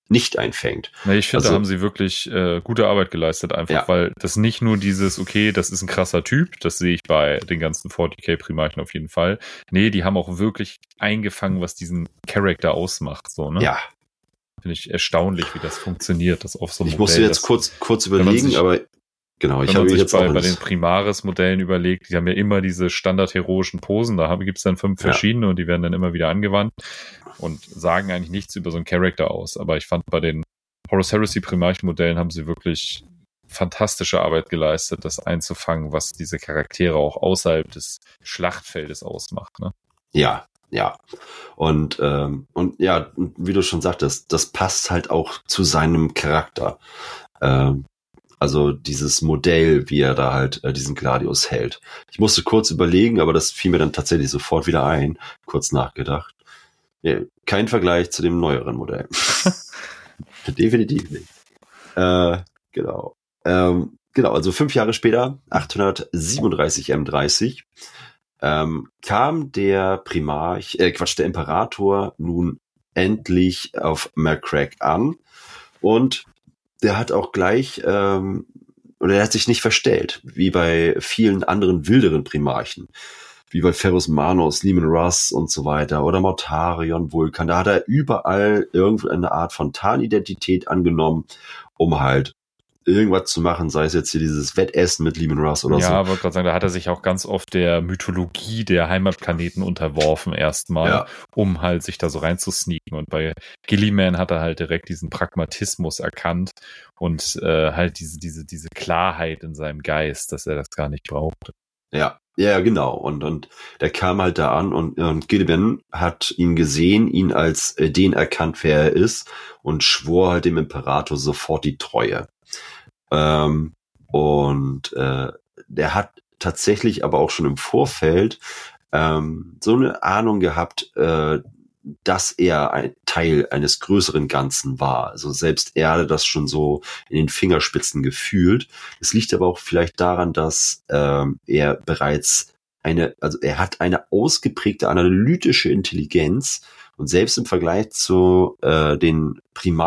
nicht einfängt.
Na, ich finde,
Also-
da haben sie wirklich äh, gute Arbeit geleistet, einfach,
Ja.
weil das nicht nur dieses, okay, das ist ein krasser Typ, das sehe ich bei den ganzen forty K Primarchen auf jeden Fall. Nee, die haben auch wirklich eingefangen, was diesen Charakter ausmacht, so, ne?
Ja,
Finde ich erstaunlich, wie das funktioniert, das auf so einem
ich musste
Modell,
jetzt
das-
kurz, kurz
man
überlegen,
sich-
aber genau, ich
Wenn
habe
man
mich
sich
jetzt
bei,
auch
bei den
ins-
Primaris-Modellen überlegt, die haben ja immer diese standardheroischen Posen, da gibt es dann fünf
Ja.
verschiedene und die werden dann immer wieder angewandt und sagen eigentlich nichts über so einen Charakter aus. Aber ich fand, bei den Horus Heresy Primarchen-Modellen haben sie wirklich fantastische Arbeit geleistet, das einzufangen, was diese Charaktere auch außerhalb des Schlachtfeldes ausmacht. Ne?
Ja, ja. Und, ähm, und ja, wie du schon sagtest, das passt halt auch zu seinem Charakter. Ähm, also dieses Modell, wie er da halt äh, diesen Gladius hält. Ich musste kurz überlegen, aber das fiel mir dann tatsächlich sofort wieder ein, kurz nachgedacht. Ja, kein Vergleich zu dem neueren Modell. Definitiv nicht. Äh, genau. Ähm, genau, also fünf Jahre später, achthundertsiebenunddreißig M dreißig, ähm, kam der Primarch, äh, Quatsch, der Imperator nun endlich auf Macragge an und der hat auch gleich, ähm, oder er hat sich nicht verstellt, wie bei vielen anderen wilderen Primarchen, wie bei Ferrus Manus, Leman Russ und so weiter, oder Mortarion, Vulkan. Da hat er überall irgendeine Art von Tarnidentität angenommen, um halt irgendwas zu machen, sei es jetzt hier dieses Wettessen mit Leman Russ oder
ja,
so.
aber gerade sagen, da hat er sich auch ganz oft der Mythologie der Heimatplaneten unterworfen erstmal,
Ja.
um halt sich da so reinzusneaken. Und bei Gilliman hat er halt direkt diesen Pragmatismus erkannt und äh, halt diese, diese, diese Klarheit in seinem Geist, dass er das gar nicht brauchte.
Ja, ja, genau. Und, und der kam halt da an und, und Gilliman hat ihn gesehen, ihn als äh, den erkannt, wer er ist und schwor halt dem Imperator sofort die Treue. Ähm, und äh, der hat tatsächlich aber auch schon im Vorfeld ähm, so eine Ahnung gehabt, äh, dass er ein Teil eines größeren Ganzen war. Also selbst er hatte das schon so in den Fingerspitzen gefühlt. Es liegt aber auch vielleicht daran, dass ähm, er bereits eine, also er hat eine ausgeprägte analytische Intelligenz und selbst im Vergleich zu äh, den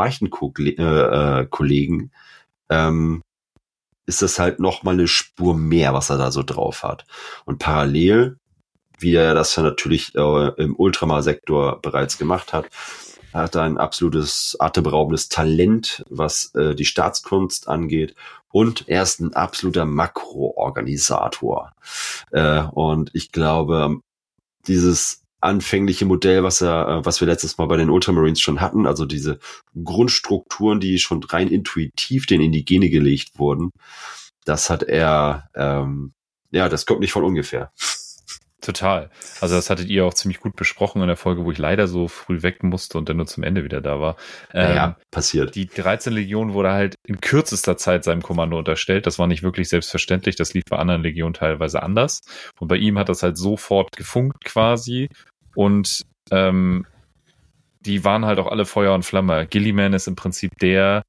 Primarchen-Kollegen ähm, ist das halt noch mal eine Spur mehr, was er da so drauf hat. Und parallel, wie er das ja natürlich äh, im Ultramar-Sektor bereits gemacht hat, hat er ein absolutes atemberaubendes Talent, was äh, die Staatskunst angeht. Und er ist ein absoluter Makroorganisator. Äh, und ich glaube, dieses anfängliche Modell, was er, äh, was wir letztes Mal bei den Ultramarines schon hatten, also diese Grundstrukturen, die schon rein intuitiv den in die Gene gelegt wurden, das hat er, ähm, ja, das kommt nicht von ungefähr.
Total. Also das hattet ihr auch ziemlich gut besprochen in der Folge, wo ich leider so früh weg musste und dann nur zum Ende wieder da war. Ähm,
ja, passiert.
Die dreizehn Legionen wurde halt in kürzester Zeit seinem Kommando unterstellt. Das war nicht wirklich selbstverständlich. Das lief bei anderen Legionen teilweise anders. Und bei ihm hat das halt sofort gefunkt quasi. Und ähm, die waren halt auch alle Feuer und Flamme. Gilliman ist im Prinzip der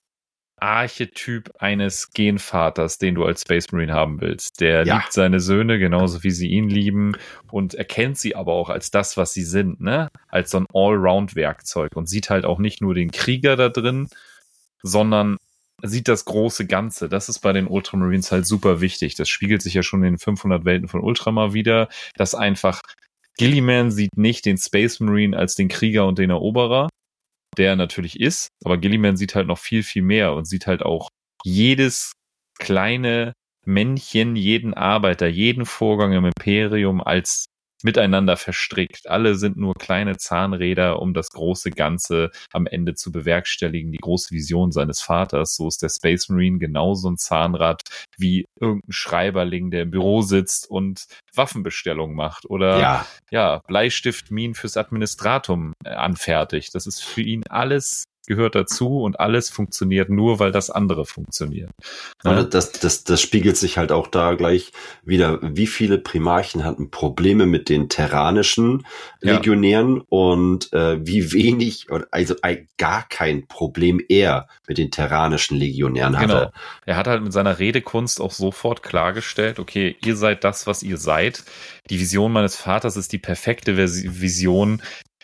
Archetyp eines Genvaters, den du als Space Marine haben willst. Der
Ja.
liebt seine Söhne genauso wie sie ihn lieben und erkennt sie aber auch als das, was sie sind, ne? Als so ein Allround-Werkzeug und sieht halt auch nicht nur den Krieger da drin, sondern sieht das große Ganze. Das ist bei den Ultramarines halt super wichtig. Das spiegelt sich ja schon in den fünfhundert Welten von Ultramar wieder, dass einfach Gilliman sieht nicht den Space Marine als den Krieger und den Eroberer, der er natürlich ist, aber Gilliman sieht halt noch viel, viel mehr und sieht halt auch jedes kleine Männchen, jeden Arbeiter, jeden Vorgang im Imperium als miteinander verstrickt. Alle sind nur kleine Zahnräder, um das große Ganze am Ende zu bewerkstelligen, die große Vision seines Vaters. So ist der Space Marine genauso ein Zahnrad wie irgendein Schreiberling, der im Büro sitzt und Waffenbestellungen macht oder
Ja,
ja, Bleistiftminen fürs Administratum äh, anfertigt. Das ist für ihn alles gehört dazu und alles funktioniert nur, weil das andere funktioniert.
aber das, das, das spiegelt sich halt auch da gleich wieder, wie viele Primarchen hatten Probleme mit den terranischen
Ja.
Legionären und äh, wie wenig, oder also ein- gar kein Problem er mit den terranischen Legionären hatte.
Genau. Er hat halt mit seiner Redekunst auch sofort klargestellt, okay, ihr seid das, was ihr seid. Die Vision meines Vaters ist die perfekte Vers- Vision,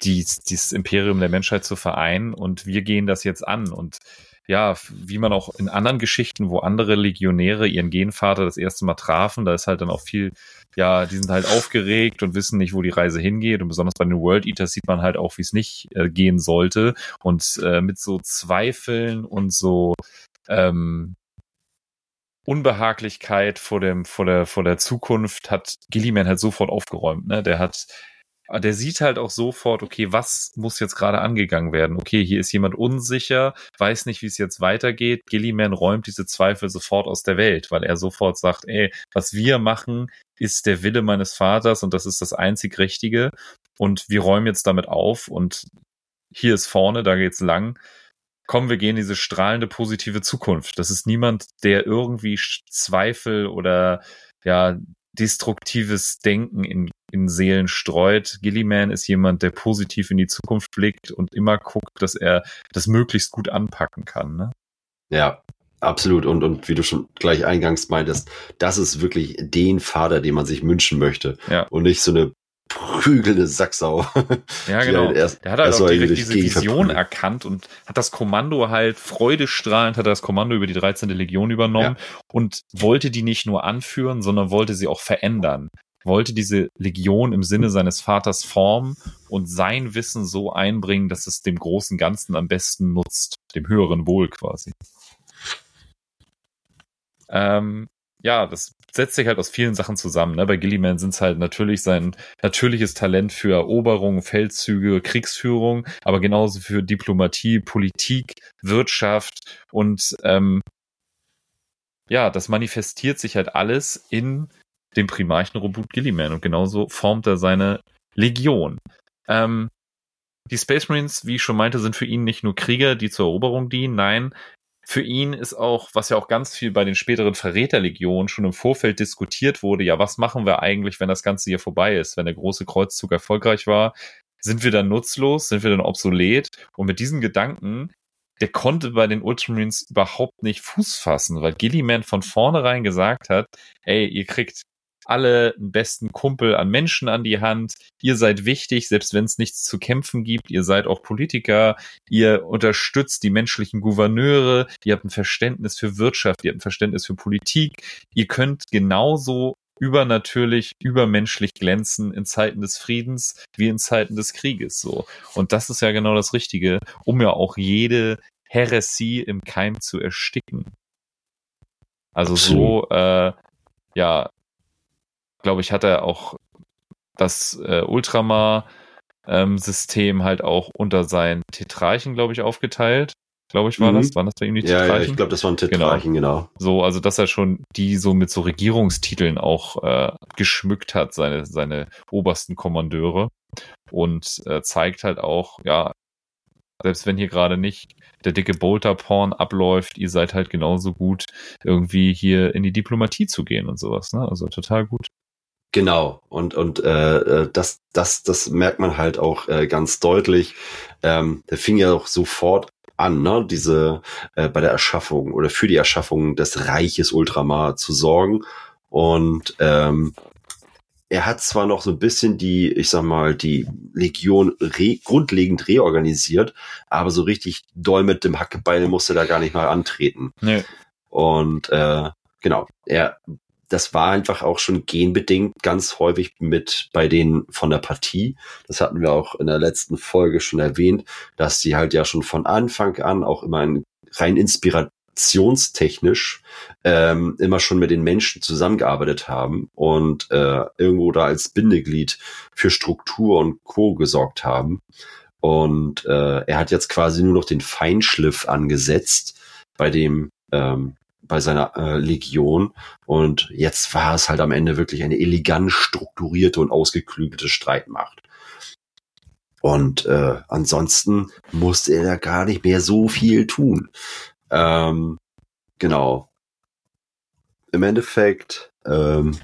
dies, dieses Imperium der Menschheit zu vereinen und wir gehen das jetzt an. Und ja, wie man auch in anderen Geschichten, wo andere Legionäre ihren Genvater das erste Mal trafen, da ist halt dann auch viel, ja, die sind halt aufgeregt und wissen nicht, wo die Reise hingeht. Und besonders bei den World Eaters sieht man halt auch, wie es nicht äh, gehen sollte. Und äh, mit so Zweifeln und so ähm, Unbehaglichkeit vor dem, vor der, vor der Zukunft hat Gilliman halt sofort aufgeräumt, ne? Der hat, der sieht halt auch sofort, okay, was muss jetzt gerade angegangen werden? Okay, hier ist jemand unsicher, weiß nicht, wie es jetzt weitergeht. Gilliman räumt diese Zweifel sofort aus der Welt, weil er sofort sagt, ey, was wir machen, ist der Wille meines Vaters und das ist das einzig Richtige und wir räumen jetzt damit auf und hier ist vorne, da geht's lang. Kommen, wir gehen in diese strahlende, positive Zukunft. Das ist niemand, der irgendwie Zweifel oder ja destruktives Denken in, in Seelen streut. Gilliman ist jemand, der positiv in die Zukunft blickt und immer guckt, dass er das möglichst gut anpacken kann. Ne?
Ja, absolut. Und, und wie du schon gleich eingangs meintest, das ist wirklich den Vater, den man sich wünschen möchte.
Ja.
Und nicht so eine prügelnde Sacksau.
Ja, genau.
Halt erst,
der hat halt auch direkt diese Vision
verprügeln.
erkannt und hat das Kommando halt freudestrahlend, hat das Kommando über die dreizehnte Legion übernommen ja. und wollte die nicht nur anführen, sondern wollte sie auch verändern. Wollte diese Legion im Sinne seines Vaters formen und sein Wissen so einbringen, dass es dem großen Ganzen am besten nutzt, dem höheren Wohl quasi. Ähm, ja, das setzt sich halt aus vielen Sachen zusammen. Ne? Bei Gilliman sind es halt natürlich sein natürliches Talent für Eroberung, Feldzüge, Kriegsführung, aber genauso für Diplomatie, Politik, Wirtschaft und ähm, ja, das manifestiert sich halt alles in dem Primarchen Robut Gilliman und genauso formt er seine Legion. Ähm, die Space Marines, wie ich schon meinte, sind für ihn nicht nur Krieger, die zur Eroberung dienen, nein, für ihn ist auch, was ja auch ganz viel bei den späteren Verräterlegionen schon im Vorfeld diskutiert wurde, ja, was machen wir eigentlich, wenn das Ganze hier vorbei ist, wenn der große Kreuzzug erfolgreich war? Sind wir dann nutzlos? Sind wir dann obsolet? Und mit diesen Gedanken, der konnte bei den Ultramarines überhaupt nicht Fuß fassen, weil Gilliman von vornherein gesagt hat, ey, ihr kriegt alle einen besten Kumpel an Menschen an die Hand, ihr seid wichtig, selbst wenn es nichts zu kämpfen gibt, ihr seid auch Politiker, ihr unterstützt die menschlichen Gouverneure, ihr habt ein Verständnis für Wirtschaft, ihr habt ein Verständnis für Politik, ihr könnt genauso übernatürlich, übermenschlich glänzen in Zeiten des Friedens wie in Zeiten des Krieges, so. Und das ist ja genau das Richtige, um ja auch jede Häresie im Keim zu ersticken. Also so, äh, ja, glaube ich, hat er auch das äh, Ultramar-System ähm, halt auch unter seinen Tetrarchen, glaube ich, aufgeteilt. Glaube ich, war mhm. das? Waren das bei ihm die
ja,
Tetrarchen?
Ja, ich glaube, das waren Tetrarchen, genau.
genau. So, also dass er schon die so mit so Regierungstiteln auch äh, geschmückt hat, seine, seine obersten Kommandeure. Und äh, zeigt halt auch, ja, selbst wenn hier gerade nicht der dicke Bolter-Porn abläuft, ihr seid halt genauso gut, irgendwie hier in die Diplomatie zu gehen und sowas, ne? Also total gut.
Genau, und und äh, das das das merkt man halt auch äh, ganz deutlich. Ähm, der fing ja auch sofort an, ne, diese äh, bei der Erschaffung oder für die Erschaffung des Reiches Ultramar zu sorgen. Und ähm, er hat zwar noch so ein bisschen die, ich sag mal, die Legion re- grundlegend reorganisiert, aber so richtig doll mit dem Hackebeil musste da gar nicht mal antreten.
Nee.
Und äh, genau, er das war einfach auch schon genbedingt ganz häufig mit bei denen von der Partie. Das hatten wir auch in der letzten Folge schon erwähnt, dass die halt ja schon von Anfang an auch immer ein rein inspirationstechnisch ähm, immer schon mit den Menschen zusammengearbeitet haben und äh, irgendwo da als Bindeglied für Struktur und Co. gesorgt haben. Und äh, er hat jetzt quasi nur noch den Feinschliff angesetzt bei dem ähm, bei seiner äh, Legion und jetzt war es halt am Ende wirklich eine elegant strukturierte und ausgeklügelte Streitmacht. Und äh, ansonsten musste er da gar nicht mehr so viel tun. Ähm, genau. Im Endeffekt ähm,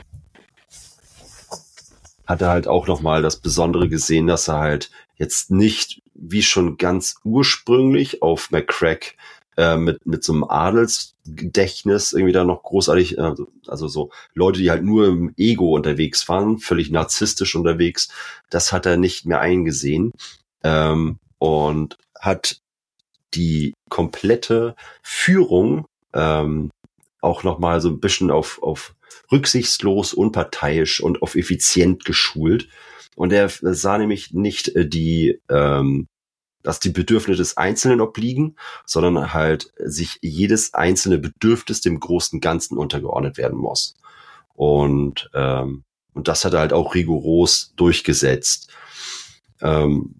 hat er halt auch nochmal das Besondere gesehen, dass er halt jetzt nicht, wie schon ganz ursprünglich auf McCrack mit mit so einem Adelsgedächtnis irgendwie da noch großartig, also, also so Leute, die halt nur im Ego unterwegs waren, völlig narzisstisch unterwegs, das hat er nicht mehr eingesehen. ähm, und hat die komplette Führung ähm, auch nochmal so ein bisschen auf, auf rücksichtslos, unparteiisch und auf effizient geschult. Und er sah nämlich nicht äh, die, ähm, dass die Bedürfnisse des Einzelnen obliegen, sondern halt sich jedes einzelne Bedürfnis dem großen Ganzen untergeordnet werden muss. Und, ähm, und das hat er halt auch rigoros durchgesetzt. Ähm,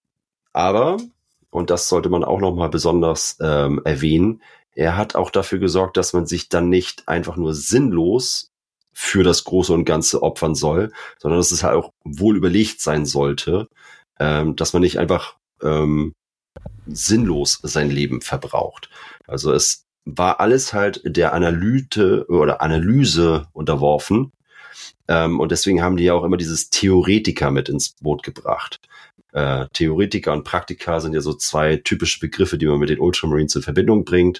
aber, und das sollte man auch nochmal besonders ähm, erwähnen, er hat auch dafür gesorgt, dass man sich dann nicht einfach nur sinnlos für das Große und Ganze opfern soll, sondern dass es halt auch wohl überlegt sein sollte, ähm, dass man nicht einfach ähm, sinnlos sein Leben verbraucht. Also es war alles halt der Analyte oder Analyse unterworfen, ähm, und deswegen haben die ja auch immer dieses Theoretiker mit ins Boot gebracht. Äh, Theoretiker und Praktiker sind ja so zwei typische Begriffe, die man mit den Ultramarines in Verbindung bringt.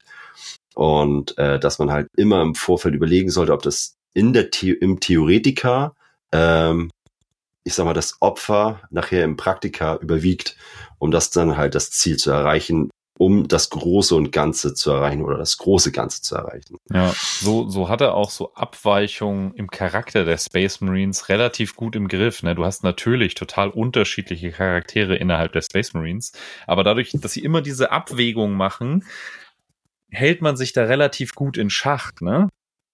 Und äh, dass man halt immer im Vorfeld überlegen sollte, ob das in der The- im Theoretiker, ähm, ich sag mal, das Opfer nachher im Praktiker überwiegt, um das dann halt das Ziel zu erreichen, um das Große und Ganze zu erreichen oder das große Ganze zu erreichen.
Ja, so, so hat er auch so Abweichungen im Charakter der Space Marines relativ gut im Griff. Ne? Du hast natürlich total unterschiedliche Charaktere innerhalb der Space Marines, aber dadurch, dass sie immer diese Abwägung machen, hält man sich da relativ gut in Schach, ne?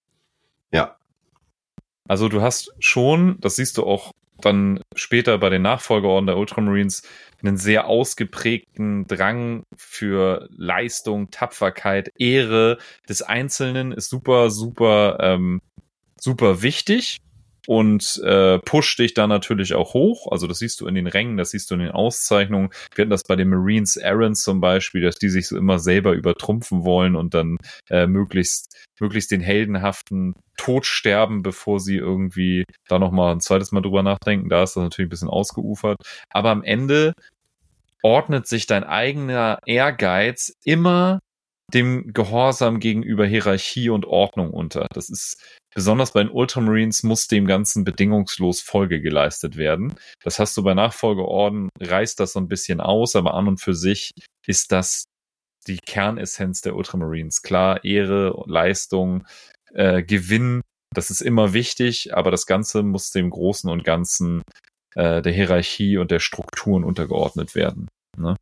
Ja.
Also du hast schon, das siehst du auch dann später bei den Nachfolgeorden der Ultramarines, einen sehr ausgeprägten Drang für Leistung, Tapferkeit, Ehre des Einzelnen ist super, super, ähm, super wichtig und äh, pusht dich da natürlich auch hoch. Also das siehst du in den Rängen, das siehst du in den Auszeichnungen. Wir hatten das bei den Marines Errands zum Beispiel, dass die sich so immer selber übertrumpfen wollen und dann äh, möglichst, möglichst den heldenhaften Tod sterben, bevor sie irgendwie da nochmal ein zweites Mal drüber nachdenken. Da ist das natürlich ein bisschen ausgeufert. Aber am Ende ordnet sich dein eigener Ehrgeiz immer dem Gehorsam gegenüber Hierarchie und Ordnung unter. Das ist besonders bei den Ultramarines, muss dem Ganzen bedingungslos Folge geleistet werden. Das hast du bei Nachfolgeorden, reißt das so ein bisschen aus, aber an und für sich ist das die Kernessenz der Ultramarines. Klar, Ehre, Leistung, äh, Gewinn, das ist immer wichtig, aber das Ganze muss dem Großen und Ganzen äh, der Hierarchie und der Strukturen untergeordnet werden. Ne?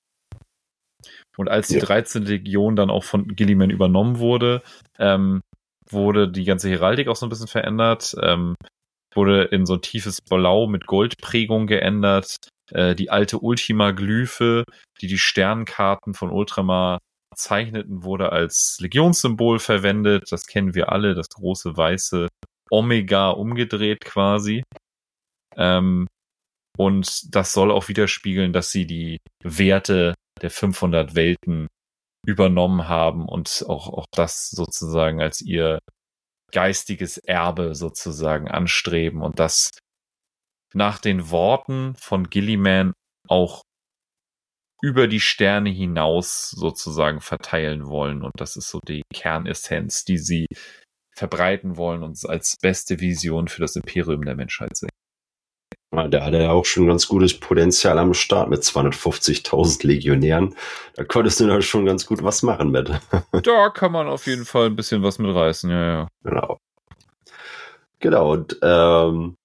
Und als die ja. dreizehnte Legion dann auch von Guilliman übernommen wurde, ähm, wurde die ganze Heraldik auch so ein bisschen verändert, ähm, wurde in so ein tiefes Blau mit Goldprägung geändert, äh, die alte Ultima-Glyphe, die die Sternkarten von Ultramar zeichneten, wurde als Legionssymbol verwendet, das kennen wir alle, das große weiße Omega umgedreht quasi, ähm, und das soll auch widerspiegeln, dass sie die Werte der fünfhundert Welten übernommen haben und auch, auch das sozusagen als ihr geistiges Erbe sozusagen anstreben und das nach den Worten von Guilliman auch über die Sterne hinaus sozusagen verteilen wollen. Und das ist so die Kernessenz, die sie verbreiten wollen und als beste Vision für das Imperium der Menschheit sehen.
Der hatte ja auch schon ganz gutes Potenzial am Start mit zweihundertfünfzigtausend Legionären. Da konntest du da schon ganz gut was machen mit.
Da kann man auf jeden Fall ein bisschen was mitreißen, ja, ja.
Genau. Genau, und ähm,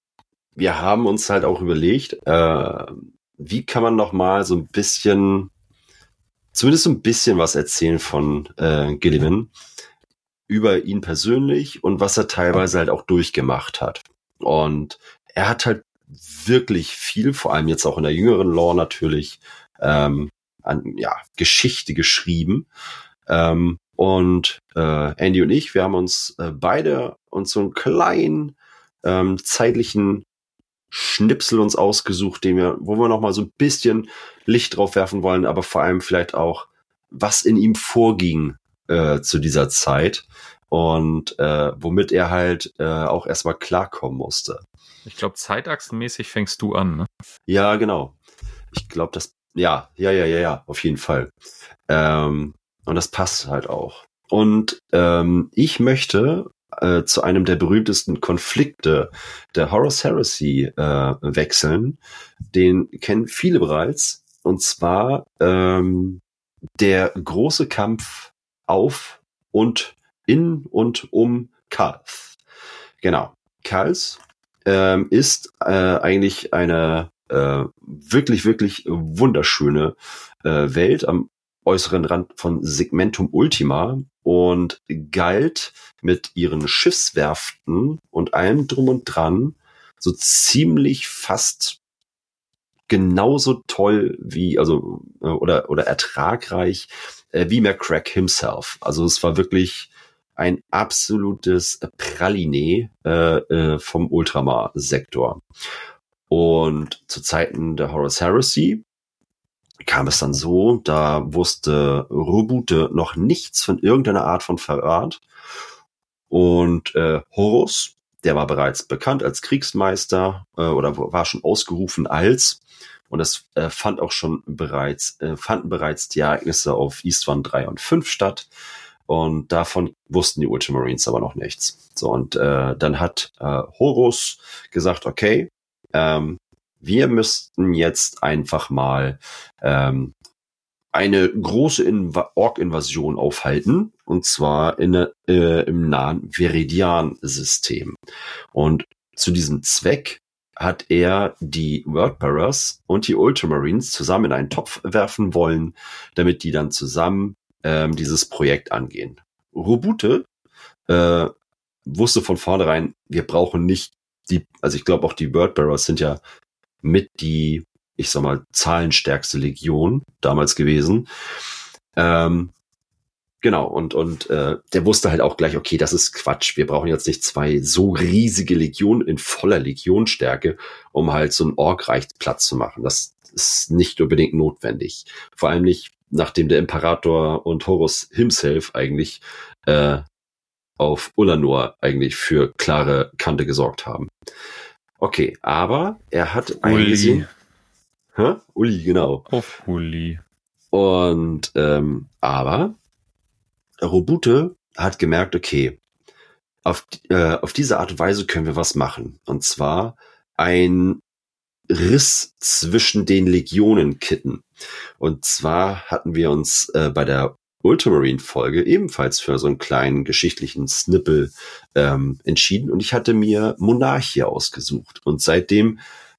wir haben uns halt auch überlegt, äh, wie kann man noch mal so ein bisschen, zumindest so ein bisschen was erzählen von äh, Guilliman über ihn persönlich und was er teilweise halt auch durchgemacht hat. Und er hat halt wirklich viel, vor allem jetzt auch in der jüngeren Lore natürlich, ähm, an ja, Geschichte geschrieben. Ähm, und äh, Andy und ich, wir haben uns äh, beide uns so einen kleinen ähm, zeitlichen Schnipsel uns ausgesucht, den wir, wo wir noch mal so ein bisschen Licht drauf werfen wollen, aber vor allem vielleicht auch, was in ihm vorging äh, zu dieser Zeit und äh, womit er halt äh, auch erstmal klarkommen musste.
Ich glaube, zeitachsenmäßig fängst du an, ne?
Ja, genau. Ich glaube, das, ja, ja, ja, ja, ja, auf jeden Fall. Ähm, und das passt halt auch. Und ähm, ich möchte äh, zu einem der berühmtesten Konflikte der Horus Heresy äh, wechseln. Den kennen viele bereits. Und zwar ähm, der große Kampf auf und in und um Calth. Genau. Calth ähm, ist äh, eigentlich eine äh, wirklich, wirklich wunderschöne äh, Welt am äußeren Rand von Segmentum Ultima und galt mit ihren Schiffswerften und allem drum und dran so ziemlich fast genauso toll wie, also, oder, oder ertragreich äh, wie McCrack himself. Also es war wirklich ein absolutes Praline äh, äh, vom Ultramar-Sektor. Und zu Zeiten der Horus Heresy kam es dann so, da wusste Roboute noch nichts von irgendeiner Art von Verrat. Und äh, Horus, der war bereits bekannt als Kriegsmeister äh, oder war schon ausgerufen als. Und das äh, fand auch schon bereits, äh, fanden bereits die Ereignisse auf Istvan drei und fünf statt. Und davon wussten die Ultramarines aber noch nichts. So, und äh, dann hat äh, Horus gesagt, okay, ähm, wir müssten jetzt einfach mal ähm, eine große Inv- Ork-Invasion aufhalten, und zwar in, äh, im nahen Viridian-System. Und zu diesem Zweck hat er die Wordbearers und die Ultramarines zusammen in einen Topf werfen wollen, damit die dann zusammen ähm, dieses Projekt angehen. Roboute äh, wusste von vornherein, wir brauchen nicht die, also ich glaube auch die Wordbearers sind ja mit die, ich sag mal, zahlenstärkste Legion damals gewesen. Ähm, genau, und, und äh, der wusste halt auch gleich, okay, das ist Quatsch. Wir brauchen jetzt nicht zwei so riesige Legionen in voller Legionstärke, um halt so ein Orkreich Platz zu machen. Das ist nicht unbedingt notwendig. Vor allem nicht, nachdem der Imperator und Horus himself eigentlich äh, auf Ulanor eigentlich für klare Kante gesorgt haben. Okay, aber er hat eingesehen... Hä? Uli, genau.
Auf Uli.
Und, ähm, aber Roboute hat gemerkt, okay, auf, äh, auf diese Art und Weise können wir was machen. Und zwar ein Riss zwischen den Legionen kitten. Und zwar hatten wir uns äh, bei der Ultramarine-Folge ebenfalls für so einen kleinen geschichtlichen Snippel ähm, entschieden. Und ich hatte mir Monarchia ausgesucht. Und seitdem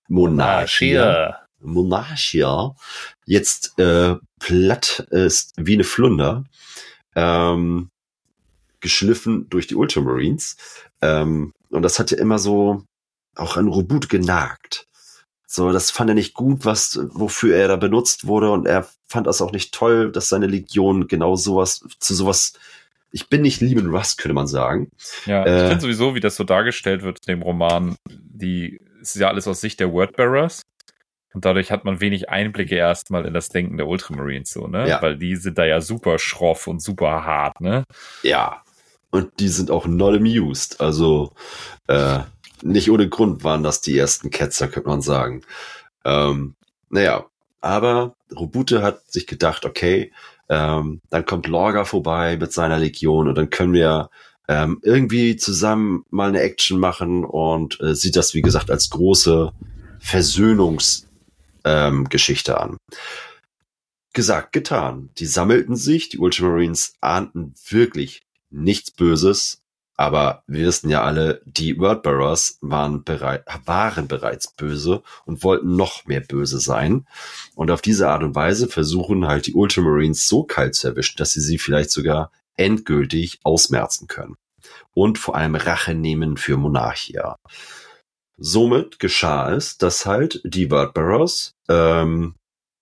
Monarchia, Monarchia jetzt äh, platt ist wie eine Flunder, ähm, geschliffen durch die Ultramarines. Ähm, und das hat ja immer so auch an Robot genagt. So, das fand er nicht gut, was, wofür er da benutzt wurde, und er fand das auch nicht toll, dass seine Legion genau sowas, zu sowas, ich bin nicht Leman Russ, könnte man sagen.
Ja,
äh,
ich finde sowieso, wie das so dargestellt wird in dem Roman, die, es ist ja alles aus Sicht der Wordbearers, und dadurch hat man wenig Einblicke erstmal in das Denken der Ultramarines, so, ne?
Ja.
Weil die sind da ja super schroff und super hart, ne?
Ja. Und die sind auch not amused, also, äh, nicht ohne Grund waren das die ersten Ketzer, könnte man sagen. Ähm, naja, aber Roboute hat sich gedacht, okay, ähm, dann kommt Lorga vorbei mit seiner Legion und dann können wir ähm, irgendwie zusammen mal eine Action machen, und äh, sieht das, wie gesagt, als große Versöhnungsgeschichte ähm, Geschichte an. Gesagt, getan. Die sammelten sich, die Ultramarines ahnten wirklich nichts Böses. Aber wir wissen ja alle, die Wordbearers waren, bereit, waren bereits böse und wollten noch mehr böse sein. Und auf diese Art und Weise versuchen halt die Ultramarines so kalt zu erwischen, dass sie sie vielleicht sogar endgültig ausmerzen können. Und vor allem Rache nehmen für Monarchia. Somit geschah es, dass halt die Wordbearers, ähm,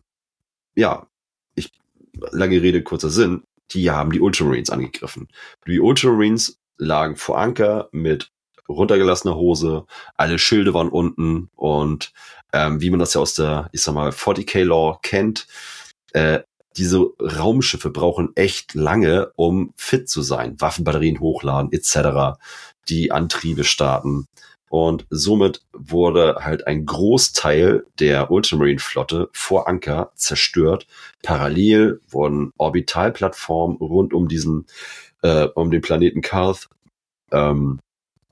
ja, ich, lange Rede, kurzer Sinn, die haben die Ultramarines angegriffen. Die Ultramarines lagen vor Anker mit runtergelassener Hose, alle Schilde waren unten, und ähm, wie man das ja aus der, ich sag mal, forty K Law kennt, äh, diese Raumschiffe brauchen echt lange, um fit zu sein. Waffenbatterien hochladen et cetera, die Antriebe starten. Und somit wurde halt ein Großteil der Ultramarine-Flotte vor Anker zerstört. Parallel wurden Orbitalplattformen rund um diesen, äh, um den Planeten Calth ähm,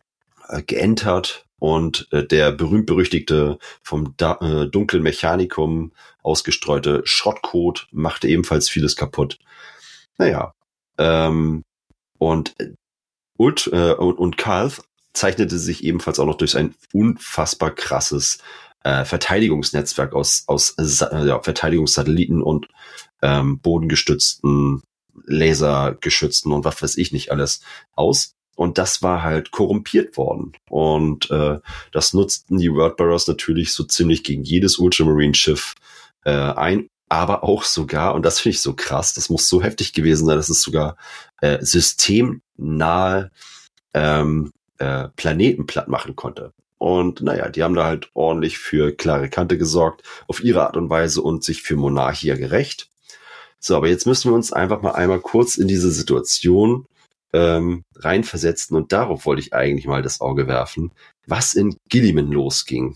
geentert und äh, der berühmt-berüchtigte vom da- äh, dunklen Mechanikum ausgestreute Schrottcode machte ebenfalls vieles kaputt. Naja, ähm, und Ult äh, und, und Calth zeichnete sich ebenfalls auch noch durch ein unfassbar krasses äh, Verteidigungsnetzwerk aus, aus äh, ja, Verteidigungssatelliten und ähm, bodengestützten, lasergeschützten und was weiß ich nicht alles aus. Und das war halt korrumpiert worden. Und äh, das nutzten die Wordbearers natürlich so ziemlich gegen jedes Ultramarine-Schiff äh, ein, aber auch sogar, und das finde ich so krass, das muss so heftig gewesen sein, dass es sogar äh, systemnahe ähm, äh, Planeten platt machen konnte. Und naja, die haben da halt ordentlich für klare Kante gesorgt, auf ihre Art und Weise und sich für Monarchia gerecht. So, aber jetzt müssen wir uns einfach mal einmal kurz in diese Situation ähm, reinversetzen und darauf wollte ich eigentlich mal das Auge werfen, was in Guilliman losging.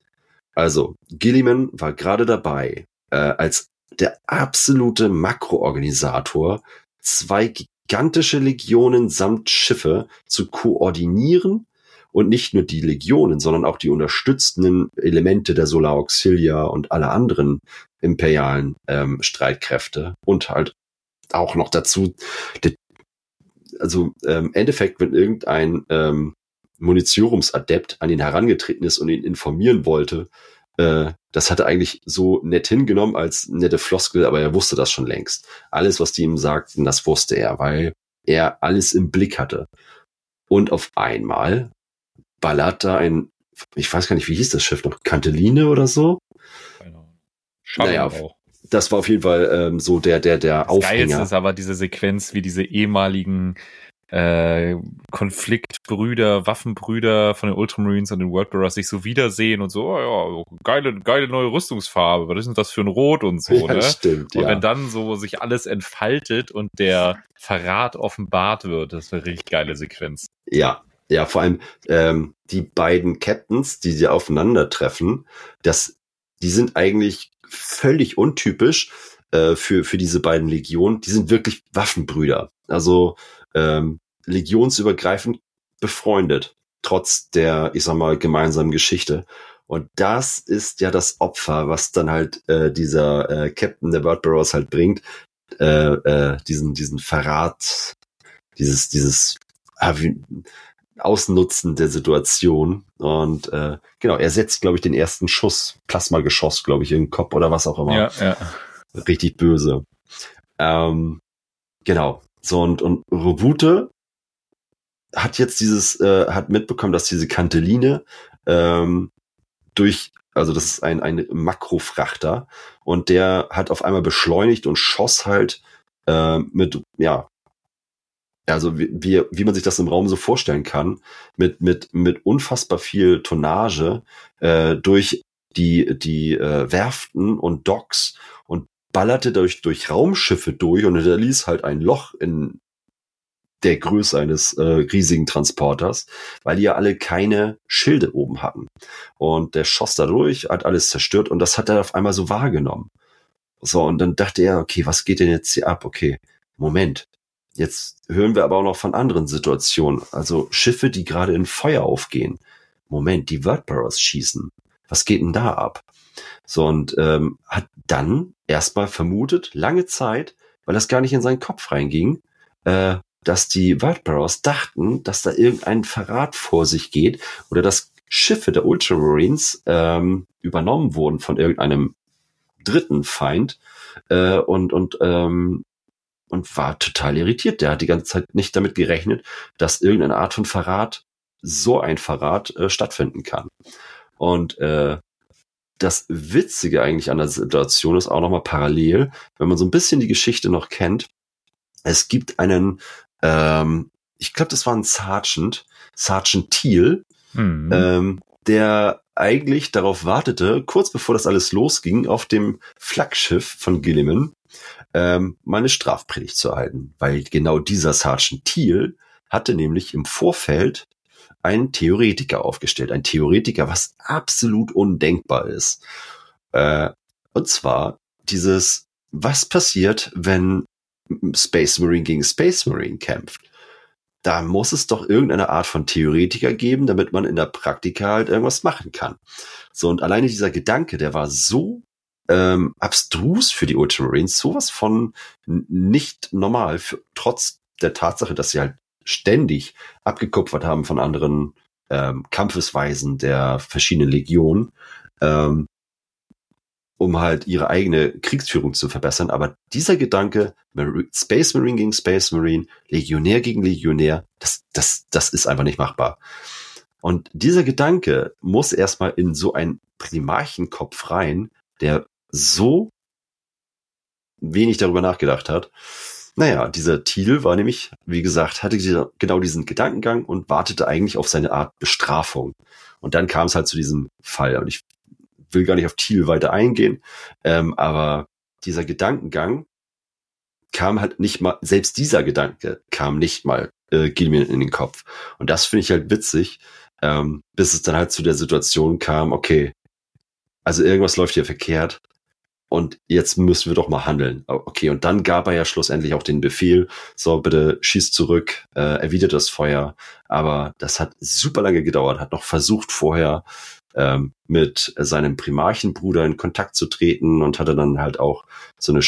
Also, Guilliman war gerade dabei, äh, als der absolute Makroorganisator zwei gigantische Legionen samt Schiffe zu koordinieren und nicht nur die Legionen, sondern auch die unterstützenden Elemente der Solar Auxilia und alle anderen imperialen ähm, Streitkräfte und halt auch noch dazu, die, also ähm, im Endeffekt, wenn irgendein ähm, Munitiorumsadept an ihn herangetreten ist und ihn informieren wollte, äh, das hat er eigentlich so nett hingenommen als nette Floskel, aber er wusste das schon längst. Alles, was die ihm sagten, das wusste er, weil er alles im Blick hatte. Und auf einmal ballert da ein, ich weiß gar nicht, wie hieß das Schiff noch, Canteline oder so?
Genau.
Naja, auch. Das war auf jeden Fall ähm, so der der der
das
Aufhänger.
Geilste ist aber diese Sequenz, wie diese ehemaligen äh, Konfliktbrüder, Waffenbrüder von den Ultramarines und den Wordbearers sich so wiedersehen und so, oh ja, geile geile neue Rüstungsfarbe, was ist denn das für ein Rot und so,
ja,
ne?
Stimmt,
und
ja.
wenn dann so sich alles entfaltet und der Verrat offenbart wird, das ist eine richtig geile Sequenz.
Ja, ja, vor allem ähm, die beiden Captains, die sie aufeinandertreffen, das, die sind eigentlich völlig untypisch äh, für für diese beiden Legionen. Die sind wirklich Waffenbrüder, also ähm, legionsübergreifend befreundet, trotz der, ich sag mal, gemeinsamen Geschichte. Und das ist ja das Opfer, was dann halt äh, dieser äh, Captain der Wordbearers halt bringt, äh, äh, diesen diesen Verrat, dieses dieses ah, wie, Ausnutzen der Situation. Und äh, genau, er setzt, glaube ich, den ersten Schuss, Plasmageschoss, glaube ich, in den Kopf oder was auch immer.
Ja, ja.
Richtig böse. Ähm, genau. So, und, und Robute hat jetzt dieses, äh, hat mitbekommen, dass diese Canteline ähm, durch, also das ist ein, ein Makrofrachter und der hat auf einmal beschleunigt und schoss halt äh, mit, ja, also wie, wie, wie man sich das im Raum so vorstellen kann, mit, mit, mit unfassbar viel Tonnage äh, durch die, die äh, Werften und Docks und ballerte durch, durch Raumschiffe durch und hinterließ halt ein Loch in der Größe eines äh, riesigen Transporters, weil die ja alle keine Schilde oben hatten. Und der schoss da durch, hat alles zerstört und das hat er auf einmal so wahrgenommen. So, und dann dachte er, okay, was geht denn jetzt hier ab? Okay, Moment. Jetzt hören wir aber auch noch von anderen Situationen. Also Schiffe, die gerade in Feuer aufgehen. Moment, die Wordbearers schießen. Was geht denn da ab? So, und ähm, hat dann erstmal vermutet, lange Zeit, weil das gar nicht in seinen Kopf reinging, äh, dass die Wordbearers dachten, dass da irgendein Verrat vor sich geht oder dass Schiffe der Ultramarines ähm, übernommen wurden von irgendeinem dritten Feind äh, und und ähm, und war total irritiert. Der hat die ganze Zeit nicht damit gerechnet, dass irgendeine Art von Verrat, so ein Verrat, äh, stattfinden kann. Und äh, das Witzige eigentlich an der Situation ist auch nochmal parallel, wenn man so ein bisschen die Geschichte noch kennt. Es gibt einen, ähm, ich glaube, das war ein Sergeant, Sergeant Teal, mhm. ähm, der eigentlich darauf wartete, kurz bevor das alles losging, auf dem Flaggschiff von Guilliman, ähm, mal eine Strafpredigt zu erhalten. Weil genau dieser Sergeant Teal hatte nämlich im Vorfeld einen Theoretiker aufgestellt. Ein Theoretiker, was absolut undenkbar ist. Äh, und zwar dieses, was passiert, wenn Space Marine gegen Space Marine kämpft? da muss es doch irgendeine Art von Theoretiker geben, damit man in der Praktika halt irgendwas machen kann. So, und alleine dieser Gedanke, der war so ähm, abstrus für die Ultramarines, sowas von n- nicht normal, für, trotz der Tatsache, dass sie halt ständig abgekupfert haben von anderen ähm, Kampfesweisen der verschiedenen Legionen, ähm, um halt ihre eigene Kriegsführung zu verbessern. Aber dieser Gedanke, Space Marine gegen Space Marine, Legionär gegen Legionär, das, das, das ist einfach nicht machbar. Und dieser Gedanke muss erstmal in so einen Primarchenkopf rein, der so wenig darüber nachgedacht hat. Naja, dieser Thiel war nämlich, wie gesagt, hatte dieser, genau diesen Gedankengang und wartete eigentlich auf seine Art Bestrafung. Und dann kam es halt zu diesem Fall. Und ich will gar nicht auf Thiel weiter eingehen, ähm, aber dieser Gedankengang kam halt nicht mal, selbst dieser Gedanke kam nicht mal äh, Gilliman in den Kopf. Und das finde ich halt witzig, ähm, bis es dann halt zu der Situation kam, okay, also irgendwas läuft hier verkehrt und jetzt müssen wir doch mal handeln. Okay, und dann gab er ja schlussendlich auch den Befehl, so bitte schießt zurück, äh, erwidert das Feuer. Aber das hat super lange gedauert, hat noch versucht vorher ähm, mit seinem Primarchenbruder in Kontakt zu treten und hatte dann halt auch so eine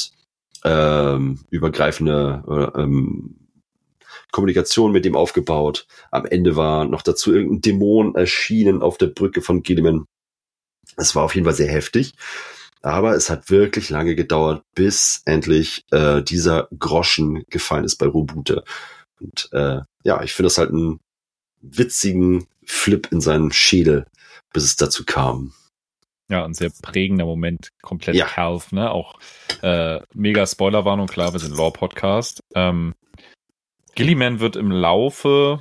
schiffsübergreifende ähm, ähm, Kommunikation mit dem aufgebaut. Am Ende war noch dazu irgendein Dämon erschienen auf der Brücke von Gilliman. Es war auf jeden Fall sehr heftig. Aber es hat wirklich lange gedauert, bis endlich äh, dieser Groschen gefallen ist bei Robute. Und äh, ja, ich finde das halt einen witzigen Flip in seinem Schädel, bis es dazu kam.
Ja, ein sehr prägender Moment, komplett
Ja.
Calv, ne? Auch äh, mega Spoilerwarnung, klar, wir sind Lore-Podcast. Ähm, Gilliman wird im Laufe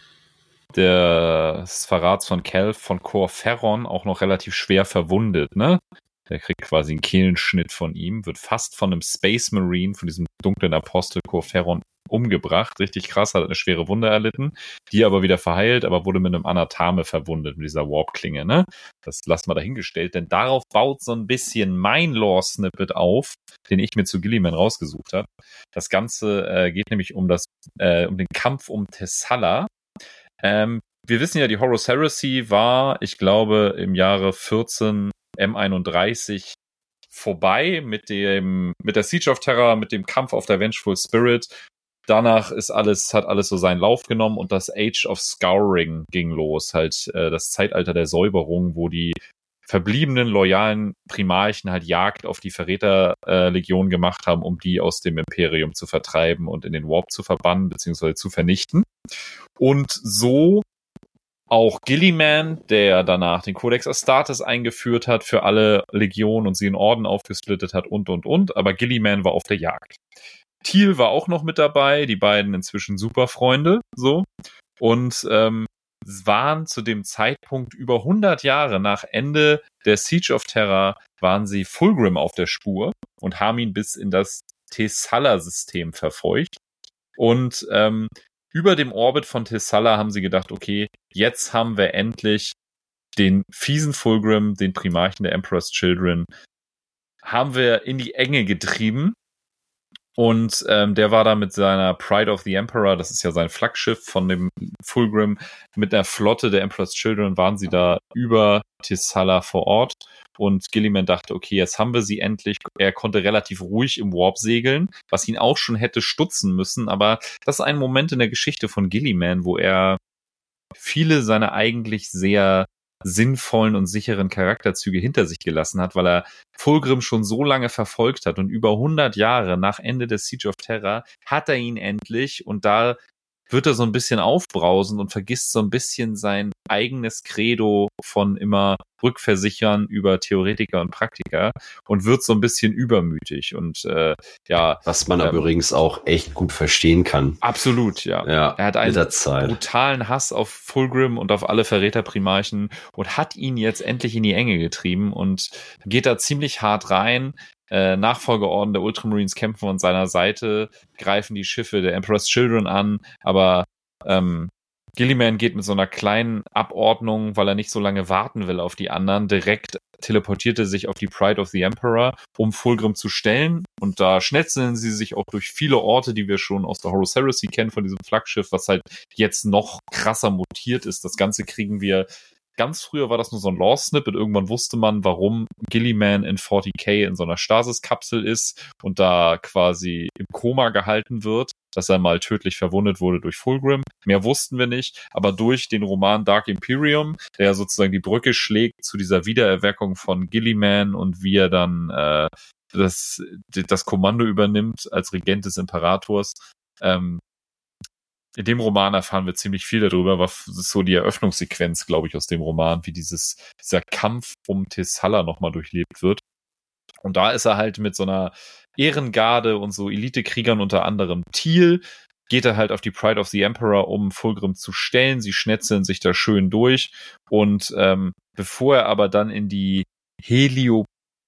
des Verrats von Calv von Kor Ferron auch noch relativ schwer verwundet, ne? Der kriegt quasi einen Kehlenschnitt von ihm, wird fast von einem Space Marine, von diesem dunklen Apostel Kor Ferron umgebracht. Richtig krass, hat eine schwere Wunde erlitten, die aber wieder verheilt, aber wurde mit einem Anathame verwundet, mit dieser Warp-Klinge, ne? Das lassen wir dahingestellt, denn darauf baut so ein bisschen mein Lore-Snippet auf, den ich mir zu Gilliman rausgesucht habe. Das Ganze äh, geht nämlich um das, äh, um den Kampf um Thessala. Ähm, wir wissen ja, die Horus Heresy war, ich glaube, im Jahre vierzehn M einunddreißig vorbei mit dem, mit der Siege of Terra, mit dem Kampf auf der Vengeful Spirit. Danach ist alles, hat alles so seinen Lauf genommen und das Age of Scouring ging los. Halt, äh, das Zeitalter der Säuberung, wo die verbliebenen loyalen Primarchen halt Jagd auf die Verräterlegion äh, gemacht haben, um die aus dem Imperium zu vertreiben und in den Warp zu verbannen, beziehungsweise zu vernichten. Und so auch Gilliman, der danach den Codex Astartes eingeführt hat für alle Legionen und sie in Orden aufgesplittet hat und, und, und. Aber Gilliman war auf der Jagd. Thiel war auch noch mit dabei, die beiden inzwischen Superfreunde, so. Und ähm, waren zu dem Zeitpunkt über hundert Jahre nach Ende der Siege of Terra, waren sie Fulgrim auf der Spur und haben ihn bis in das Thessala-System verfolgt. Und ähm, über dem Orbit von Thessala haben sie gedacht, okay, jetzt haben wir endlich den fiesen Fulgrim, den Primarchen der Emperor's Children, haben wir in die Enge getrieben. Und ähm, der war da mit seiner Pride of the Emperor, das ist ja sein Flaggschiff von dem Fulgrim, mit der Flotte der Emperor's Children waren sie da über Thessala vor Ort. Und Gilliman dachte, okay, jetzt haben wir sie endlich. Er konnte relativ ruhig im Warp segeln, was ihn auch schon hätte stutzen müssen. Aber das ist ein Moment in der Geschichte von Gilliman, wo er viele seiner eigentlich sehr sinnvollen und sicheren Charakterzüge hinter sich gelassen hat, weil er Fulgrim schon so lange verfolgt hat und über hundert Jahre nach Ende des Siege of Terra hat er ihn endlich und da wird er so ein bisschen aufbrausen und vergisst so ein bisschen sein eigenes Credo von immer rückversichern über Theoretiker und Praktiker und wird so ein bisschen übermütig und äh, ja.
Was man ähm, aber übrigens auch echt gut verstehen kann.
Absolut, ja.
ja
er hat einen brutalen Hass auf Fulgrim und auf alle Verräterprimarchen und hat ihn jetzt endlich in die Enge getrieben und geht da ziemlich hart rein. Äh, Nachfolgeorden der Ultramarines kämpfen an seiner Seite, greifen die Schiffe der Emperor's Children an, aber ähm, Gilliman geht mit so einer kleinen Abordnung, weil er nicht so lange warten will auf die anderen, direkt teleportierte sich auf die Pride of the Emperor, um Fulgrim zu stellen. Und da schnetzeln sie sich auch durch viele Orte, die wir schon aus der Horus Heresy kennen, von diesem Flaggschiff, was halt jetzt noch krasser mutiert ist. Das Ganze kriegen wir, ganz früher war das nur so ein Lore-Snippet. Irgendwann wusste man, warum Gilliman in vierzig K in so einer Stasis-Kapsel ist und da quasi im Koma gehalten wird, dass er mal tödlich verwundet wurde durch Fulgrim. Mehr wussten wir nicht, aber durch den Roman Dark Imperium, der sozusagen die Brücke schlägt zu dieser Wiedererweckung von Gilliman und wie er dann äh, das, das Kommando übernimmt als Regent des Imperators. Ähm, in dem Roman erfahren wir ziemlich viel darüber, was ist so die Eröffnungssequenz, glaube ich, aus dem Roman, wie dieses dieser Kampf um Tessala nochmal durchlebt wird. Und da ist er halt mit so einer Ehrengarde und so Elitekriegern, unter anderem Thiel, geht er halt auf die Pride of the Emperor, um Fulgrim zu stellen. Sie schnetzeln sich da schön durch. Und ähm, bevor er aber dann in die Heliopo,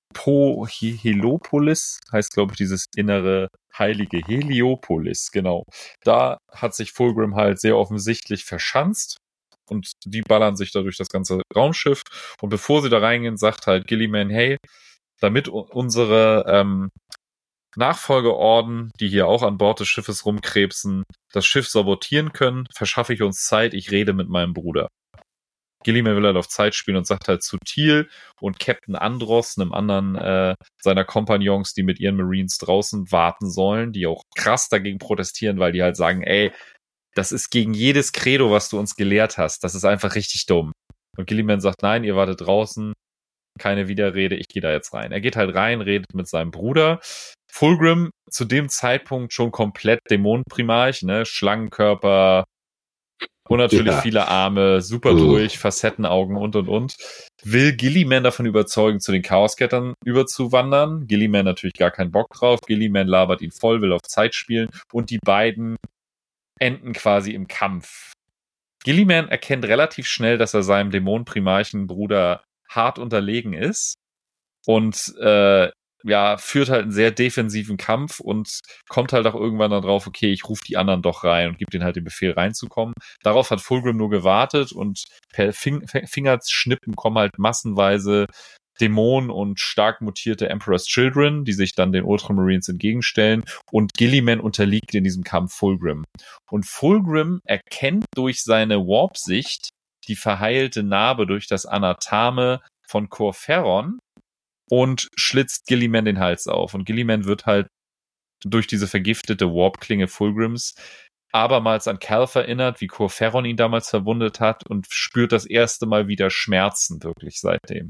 Heliopolis, heißt glaube ich dieses innere heilige Heliopolis, genau. Da hat sich Fulgrim halt sehr offensichtlich verschanzt. Und die ballern sich da durch das ganze Raumschiff. Und bevor sie da reingehen, sagt halt Gilliman, hey, damit unsere ähm, Nachfolgeorden, die hier auch an Bord des Schiffes rumkrebsen, das Schiff sabotieren können, verschaffe ich uns Zeit, ich rede mit meinem Bruder. Gilliman will halt auf Zeit spielen und sagt halt zu Thiel und Captain Andros, einem anderen äh, seiner Kompagnons, die mit ihren Marines draußen warten sollen, die auch krass dagegen protestieren, weil die halt sagen, ey, das ist gegen jedes Credo, was du uns gelehrt hast. Das ist einfach richtig dumm. Und Gilliman sagt, nein, ihr wartet draußen, keine Widerrede, ich gehe da jetzt rein. Er geht halt rein, redet mit seinem Bruder. Fulgrim, zu dem Zeitpunkt schon komplett Dämonenprimarch, ne, Schlangenkörper, und natürlich ja. viele Arme, super uh. durch, Facettenaugen und und und. Will Gilliman davon überzeugen, zu den Chaosgettern überzuwandern. Gilliman natürlich gar keinen Bock drauf. Gilliman labert ihn voll, will auf Zeit spielen und die beiden enden quasi im Kampf. Gilliman erkennt relativ schnell, dass er seinem Dämonenprimarchen Bruder hart unterlegen ist und äh, ja, führt halt einen sehr defensiven Kampf und kommt halt auch irgendwann dann drauf, okay, ich rufe die anderen doch rein und gebe denen halt den Befehl reinzukommen. Darauf hat Fulgrim nur gewartet und per Fing- Fingerschnippen kommen halt massenweise Dämonen und stark mutierte Emperor's Children, die sich dann den Ultramarines entgegenstellen und Gilliman unterliegt in diesem Kampf Fulgrim. Und Fulgrim erkennt durch seine Warp-Sicht die verheilte Narbe durch das Anathame von Kor Phaeron und schlitzt Gilliman den Hals auf. Und Gilliman wird halt durch diese vergiftete Warp-Klinge Fulgrims abermals an Calth erinnert, wie Kor Phaeron ihn damals verwundet hat und spürt das erste Mal wieder Schmerzen wirklich seitdem.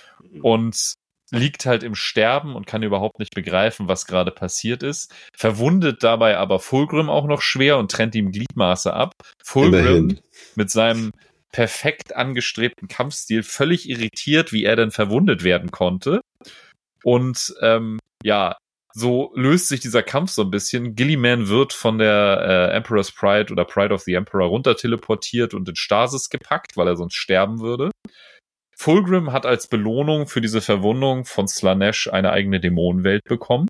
Und liegt halt im Sterben und kann überhaupt nicht begreifen, was gerade passiert ist. Verwundet dabei aber Fulgrim auch noch schwer und trennt ihm Gliedmaße ab. Fulgrim Immerhin. mit seinem perfekt angestrebten Kampfstil völlig irritiert, wie er denn verwundet werden konnte. Und ähm, ja, so löst sich dieser Kampf so ein bisschen. Gilliman wird von der äh, Emperor's Pride oder Pride of the Emperor runter teleportiert und in Stasis gepackt, weil er sonst sterben würde. Fulgrim hat als Belohnung für diese Verwundung von Slaanesh eine eigene Dämonenwelt bekommen.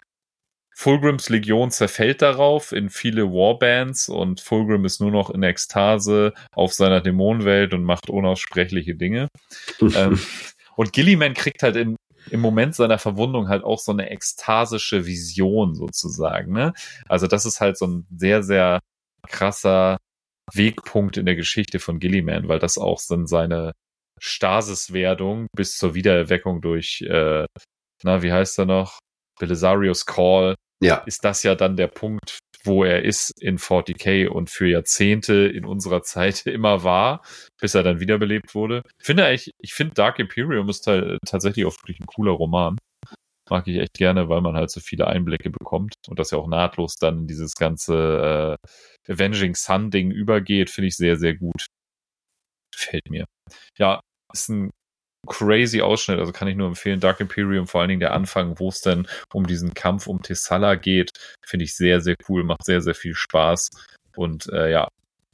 Fulgrims Legion zerfällt darauf in viele Warbands und Fulgrim ist nur noch in Ekstase auf seiner Dämonenwelt und macht unaussprechliche Dinge. ähm, und Gilliman kriegt halt in, im Moment seiner Verwundung halt auch so eine ekstasische Vision sozusagen. Ne? Also das ist halt so ein sehr, sehr krasser Wegpunkt in der Geschichte von Gilliman, weil das auch dann seine Stasiswerdung bis zur Wiedererweckung durch, äh, na, wie heißt er noch? Belisarius Call. Ja. Ist das ja dann der Punkt, wo er ist in vierzig K und für Jahrzehnte in unserer Zeit immer war, bis er dann wiederbelebt wurde. Ich finde eigentlich, ich finde Dark Imperium ist halt tatsächlich auch wirklich ein cooler Roman. Mag ich echt gerne, weil man halt so viele Einblicke bekommt und das ja auch nahtlos dann in dieses ganze äh, Avenging Sun Ding übergeht, finde ich sehr, sehr gut. Gefällt mir. Ja, ist ein crazy Ausschnitt, also kann ich nur empfehlen, Dark Imperium, vor allen Dingen der Anfang, wo es dann um diesen Kampf um Tessala geht, finde ich sehr, sehr cool, macht sehr, sehr viel Spaß und äh, ja,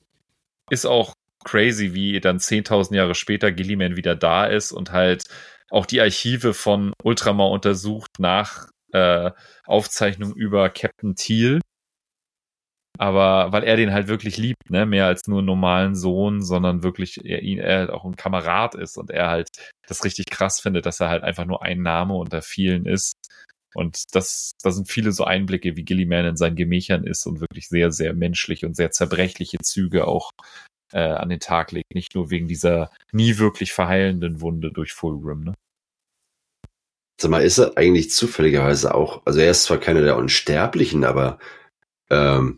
ist auch crazy, wie dann zehntausend Jahre später Gilliman wieder da ist und halt auch die Archive von Ultramar untersucht nach äh, Aufzeichnung über Captain Thiel Aber weil er den halt wirklich liebt, ne, mehr als nur einen normalen Sohn, sondern wirklich er ihn er halt auch ein Kamerad ist und er halt das richtig krass findet, dass er halt einfach nur ein Name unter vielen ist. Und das, da sind viele so Einblicke, wie Gilliman in seinen Gemächern ist und wirklich sehr, sehr menschlich und sehr zerbrechliche Züge auch äh, an den Tag legt. Nicht nur wegen dieser nie wirklich verheilenden Wunde durch Fulgrim, ne?
Sag mal, ist er eigentlich zufälligerweise auch, also er ist zwar keiner der Unsterblichen, aber ähm,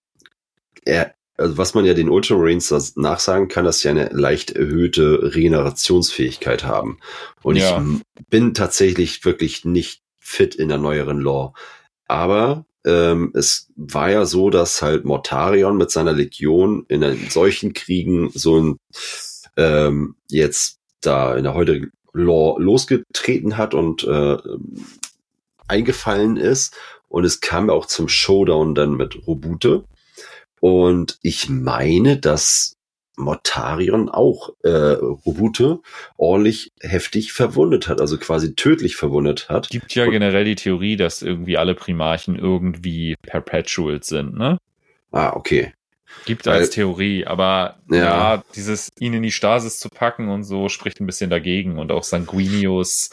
er, also was man ja den Ultramarines nachsagen kann, dass sie eine leicht erhöhte Regenerationsfähigkeit haben. Und ja. ich bin tatsächlich wirklich nicht fit in der neueren Lore. Aber ähm, es war ja so, dass halt Mortarion mit seiner Legion in solchen Kriegen so ein ähm, jetzt da in der heutigen Lore losgetreten hat und äh, eingefallen ist. Und es kam auch zum Showdown dann mit Robute. Und ich meine, dass Mortarion auch äh, Robute ordentlich heftig verwundet hat, also quasi tödlich verwundet hat.
Gibt ja und, generell die Theorie, dass irgendwie alle Primarchen irgendwie Perpetuals sind, ne?
Ah, okay.
Gibt als Weil, Theorie, aber ja. ja, dieses ihn in die Stasis zu packen und so spricht ein bisschen dagegen. Und auch Sanguinius,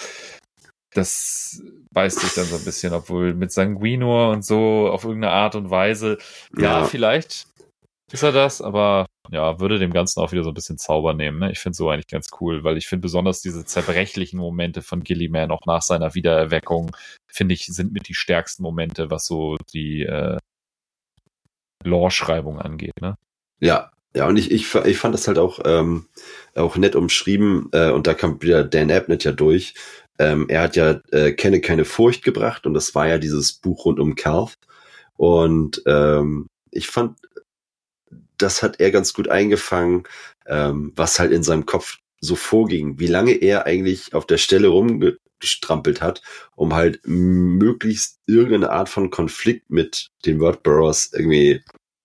das beißt sich dann so ein bisschen, obwohl mit Sanguinor und so auf irgendeine Art und Weise, ja, ja vielleicht ist er das, aber ja, würde dem Ganzen auch wieder so ein bisschen Zauber nehmen. Ne? Ich finde so eigentlich ganz cool, weil ich finde besonders diese zerbrechlichen Momente von Gilliman auch nach seiner Wiedererweckung, finde ich, sind mit die stärksten Momente, was so die äh, Lore-Schreibung angeht. Ne?
Ja, ja, und ich, ich, ich fand das halt auch, ähm, auch nett umschrieben äh, und da kam wieder Dan Abnett ja durch. Ähm, er hat ja äh, Kenne keine Furcht gebracht und das war ja dieses Buch rund um Calth. Und ähm, ich fand, das hat er ganz gut eingefangen, ähm, was halt in seinem Kopf so vorging, wie lange er eigentlich auf der Stelle rumgestrampelt hat, um halt möglichst irgendeine Art von Konflikt mit den Wordbearers irgendwie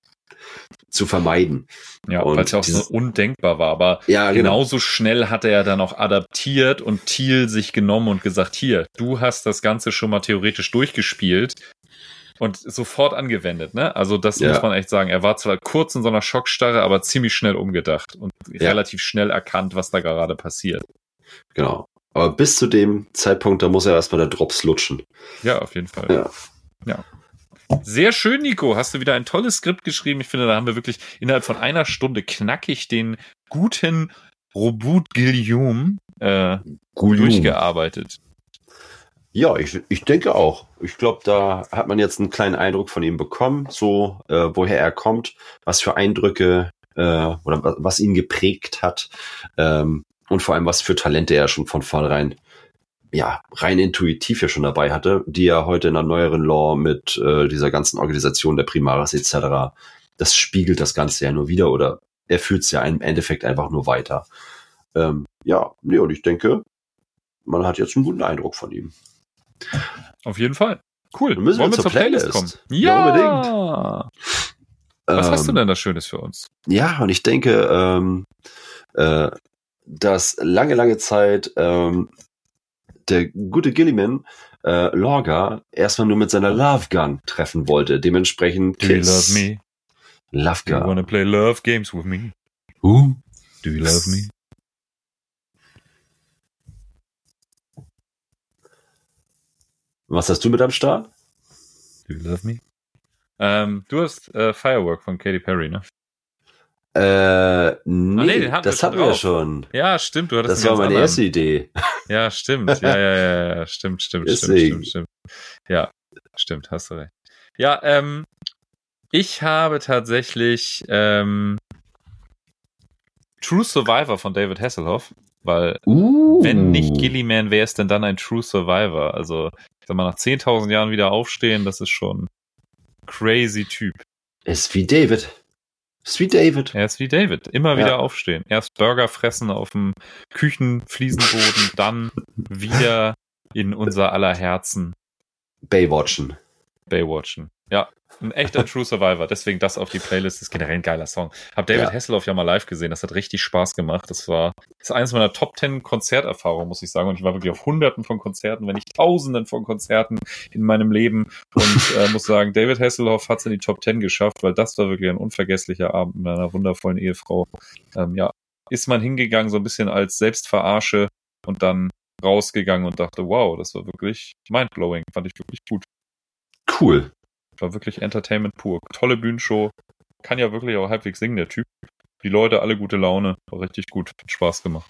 zu vermeiden.
Ja, weil es ja auch dieses, so undenkbar war, aber ja, genauso genau. schnell hat er ja dann auch adaptiert und Thiel sich genommen und gesagt, hier, du hast das Ganze schon mal theoretisch durchgespielt und sofort angewendet, ne? Also das ja. muss man echt sagen. Er war zwar kurz in so einer Schockstarre, aber ziemlich schnell umgedacht und ja. relativ schnell erkannt, was da gerade passiert.
Genau. Aber bis zu dem Zeitpunkt, da muss er erstmal der Drops lutschen.
Ja, auf jeden Fall.
Ja.
Ja. Sehr schön, Nico. Hast du wieder ein tolles Skript geschrieben. Ich finde, da haben wir wirklich innerhalb von einer Stunde knackig den guten Robut Guillaume äh, durchgearbeitet.
Ja, ich, ich denke auch. Ich glaube, da hat man jetzt einen kleinen Eindruck von ihm bekommen, so äh, woher er kommt, was für Eindrücke äh, oder was, was ihn geprägt hat ähm, und vor allem, was für Talente er schon von vornherein ja, rein intuitiv ja schon dabei hatte, die er heute in der neueren Lore mit äh, dieser ganzen Organisation der Primaris et cetera, das spiegelt das Ganze ja nur wieder oder er führt es ja im Endeffekt einfach nur weiter. Ähm, ja, nee, und ich denke, man hat jetzt einen guten Eindruck von ihm.
Auf jeden Fall. Cool.
Dann müssen wir, wir zur, zur Playlist, Playlist kommen.
Ja, ja unbedingt. Was ähm, hast du denn da Schönes für uns?
Ja, und ich denke, ähm, äh, dass lange, lange Zeit ähm, der gute Gilliman äh, Lorgar erstmal nur mit seiner Love Gun treffen wollte. Dementsprechend
Do Kiss. You love me?
Love Gun.
Do you wanna play love games with me?
Who?
Do you love me?
Was hast du mit am Start?
Do you love me? Ähm, du hast äh, Firework von Katy Perry, ne?
Äh, nee, ah, nee den hatten das
wir
hatten wir schon.
Ja, stimmt, du hattest
Das war meine anderen. erste Idee.
Ja, stimmt. Ja, ja, ja, ja, stimmt, stimmt, stimmt, stimmt, stimmt. Ja, stimmt, hast du recht. Ja, ähm, ich habe tatsächlich ähm, True Survivor von David Hasselhoff, weil
uh.
wenn nicht Gilliman, wer ist denn dann ein True Survivor? Also, ich sag mal, nach zehntausend Jahren wieder aufstehen, das ist schon crazy Typ.
Ist wie David. Ist wie David.
Er ist wie David. Immer wieder ja. aufstehen. Erst Burger fressen auf dem Küchenfliesenboden, dann wieder in unser aller Herzen
Baywatchen.
Baywatchen. Ja, ein echter True Survivor. Deswegen das auf die Playlist. ist generell ein geiler Song. Hab David ja. Hasselhoff ja mal live gesehen. Das hat richtig Spaß gemacht. Das war das ist eines meiner Top Ten Konzerterfahrungen, muss ich sagen. Und ich war wirklich auf Hunderten von Konzerten, wenn nicht Tausenden von Konzerten in meinem Leben. Und äh, muss sagen, David Hasselhoff hat es in die Top Ten geschafft, weil das war wirklich ein unvergesslicher Abend mit einer wundervollen Ehefrau. Ähm, ja, ist man hingegangen so ein bisschen als Selbstverarsche und dann rausgegangen und dachte, wow, das war wirklich mindblowing. Fand ich wirklich gut.
Cool.
War wirklich Entertainment pur. Tolle Bühnenshow. Kann ja wirklich auch halbwegs singen, der Typ. Die Leute, alle gute Laune. War richtig gut. Hat Spaß gemacht.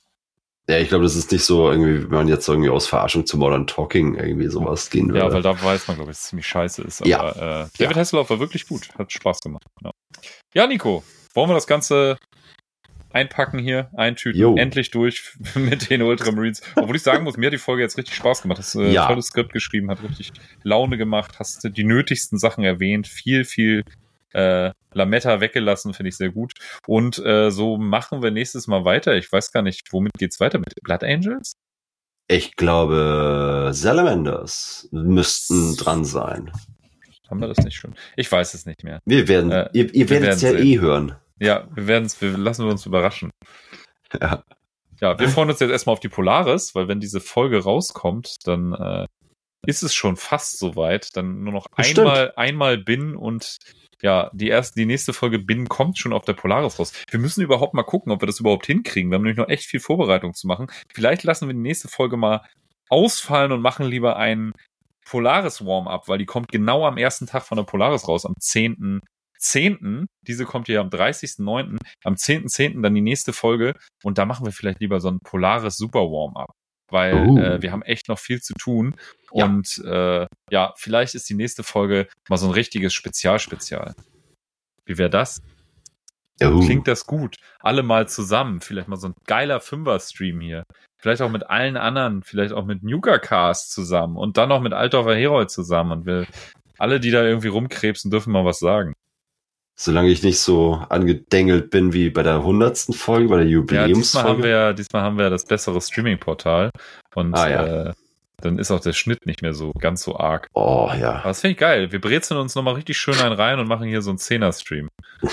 Ja, ich glaube, das ist nicht so irgendwie, wenn man jetzt irgendwie aus Verarschung zu Modern Talking irgendwie sowas gehen würde.
Ja, weil da weiß man, glaube ich, dass es ziemlich scheiße ist. Aber
ja.
äh, David ja. Hasselhoff war wirklich gut. Hat Spaß gemacht. Ja, ja Nico, wollen wir das Ganze einpacken hier, eintüten, jo. endlich durch mit den Ultramarines. Obwohl ich sagen muss, mir hat die Folge jetzt richtig Spaß gemacht. Hast ein äh, ja. tolles Skript geschrieben, hat richtig Laune gemacht, hast die nötigsten Sachen erwähnt, viel, viel äh, Lametta weggelassen, finde ich sehr gut. Und äh, so machen wir nächstes Mal weiter. Ich weiß gar nicht, womit geht's weiter? Mit Blood Angels?
Ich glaube, Salamanders müssten dran sein.
Haben wir das nicht schon? Ich weiß es nicht mehr.
Wir werden, äh, ihr, ihr werdet es ja sehen. eh hören.
Ja, wir werden es, wir lassen wir uns überraschen.
Ja.
Ja, wir freuen uns jetzt erstmal auf die Polaris, weil wenn diese Folge rauskommt, dann äh, ist es schon fast soweit. Dann nur noch Bestimmt. einmal einmal Bin und ja, die erste, die nächste Folge Bin kommt schon auf der Polaris raus. Wir müssen überhaupt mal gucken, ob wir das überhaupt hinkriegen. Wir haben nämlich noch echt viel Vorbereitung zu machen. Vielleicht lassen wir die nächste Folge mal ausfallen und machen lieber einen Polaris Warm-Up, weil die kommt genau am ersten Tag von der Polaris raus, am zehnten zehnten Diese kommt hier am dreißigsten neunten Am zehnten zehnten dann die nächste Folge und da machen wir vielleicht lieber so ein Polaris Super Warm-Up, weil uh. äh, wir haben echt noch viel zu tun ja. und äh, ja, vielleicht ist die nächste Folge mal so ein richtiges Spezial-Spezial. Wie wäre das? Uh. Klingt das gut? Alle mal zusammen, vielleicht mal so ein geiler Fünfer-Stream hier. Vielleicht auch mit allen anderen, vielleicht auch mit Nuka-Cast zusammen und dann noch mit Altdorfer Herold zusammen und wir alle, die da irgendwie rumkrebsen, dürfen mal was sagen.
Solange ich nicht so angedengelt bin wie bei der hundertsten Folge, bei der Jubiläumsfolge.
Ja, diesmal haben wir, diesmal haben wir das bessere Streaming-Portal und ah, ja. äh, dann ist auch der Schnitt nicht mehr so ganz so arg.
Oh ja.
Aber das finde ich geil. Wir brezeln uns nochmal richtig schön einen rein und machen hier so einen Zehner-Stream.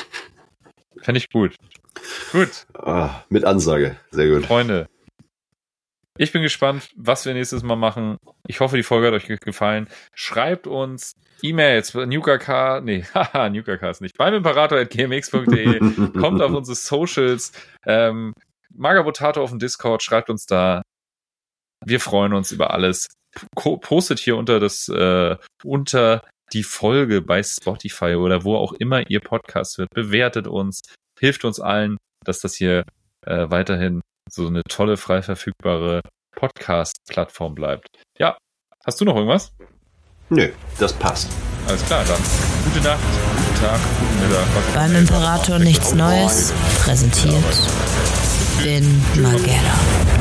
Fände ich gut. Gut.
Ah, mit Ansage. Sehr gut.
Freunde. Ich bin gespannt, was wir nächstes Mal machen. Ich hoffe, die Folge hat euch gefallen. Schreibt uns E-Mails, NukaK, nee, haha, NukaK ist nicht, beim Imperator at g m x punkt d e, kommt auf unsere Socials, ähm, Magabotato auf dem Discord, schreibt uns da. Wir freuen uns über alles. Po- postet hier unter das, äh, unter die Folge bei Spotify oder wo auch immer ihr Podcast hört. Bewertet uns, hilft uns allen, dass das hier äh, weiterhin so eine tolle, frei verfügbare Podcast-Plattform bleibt. Ja, hast du noch irgendwas?
Nö, das passt.
Alles klar, dann gute Nacht, guten Tag, guten Mittag.
Beim Imperator nichts Neues, präsentiert Bin Magera.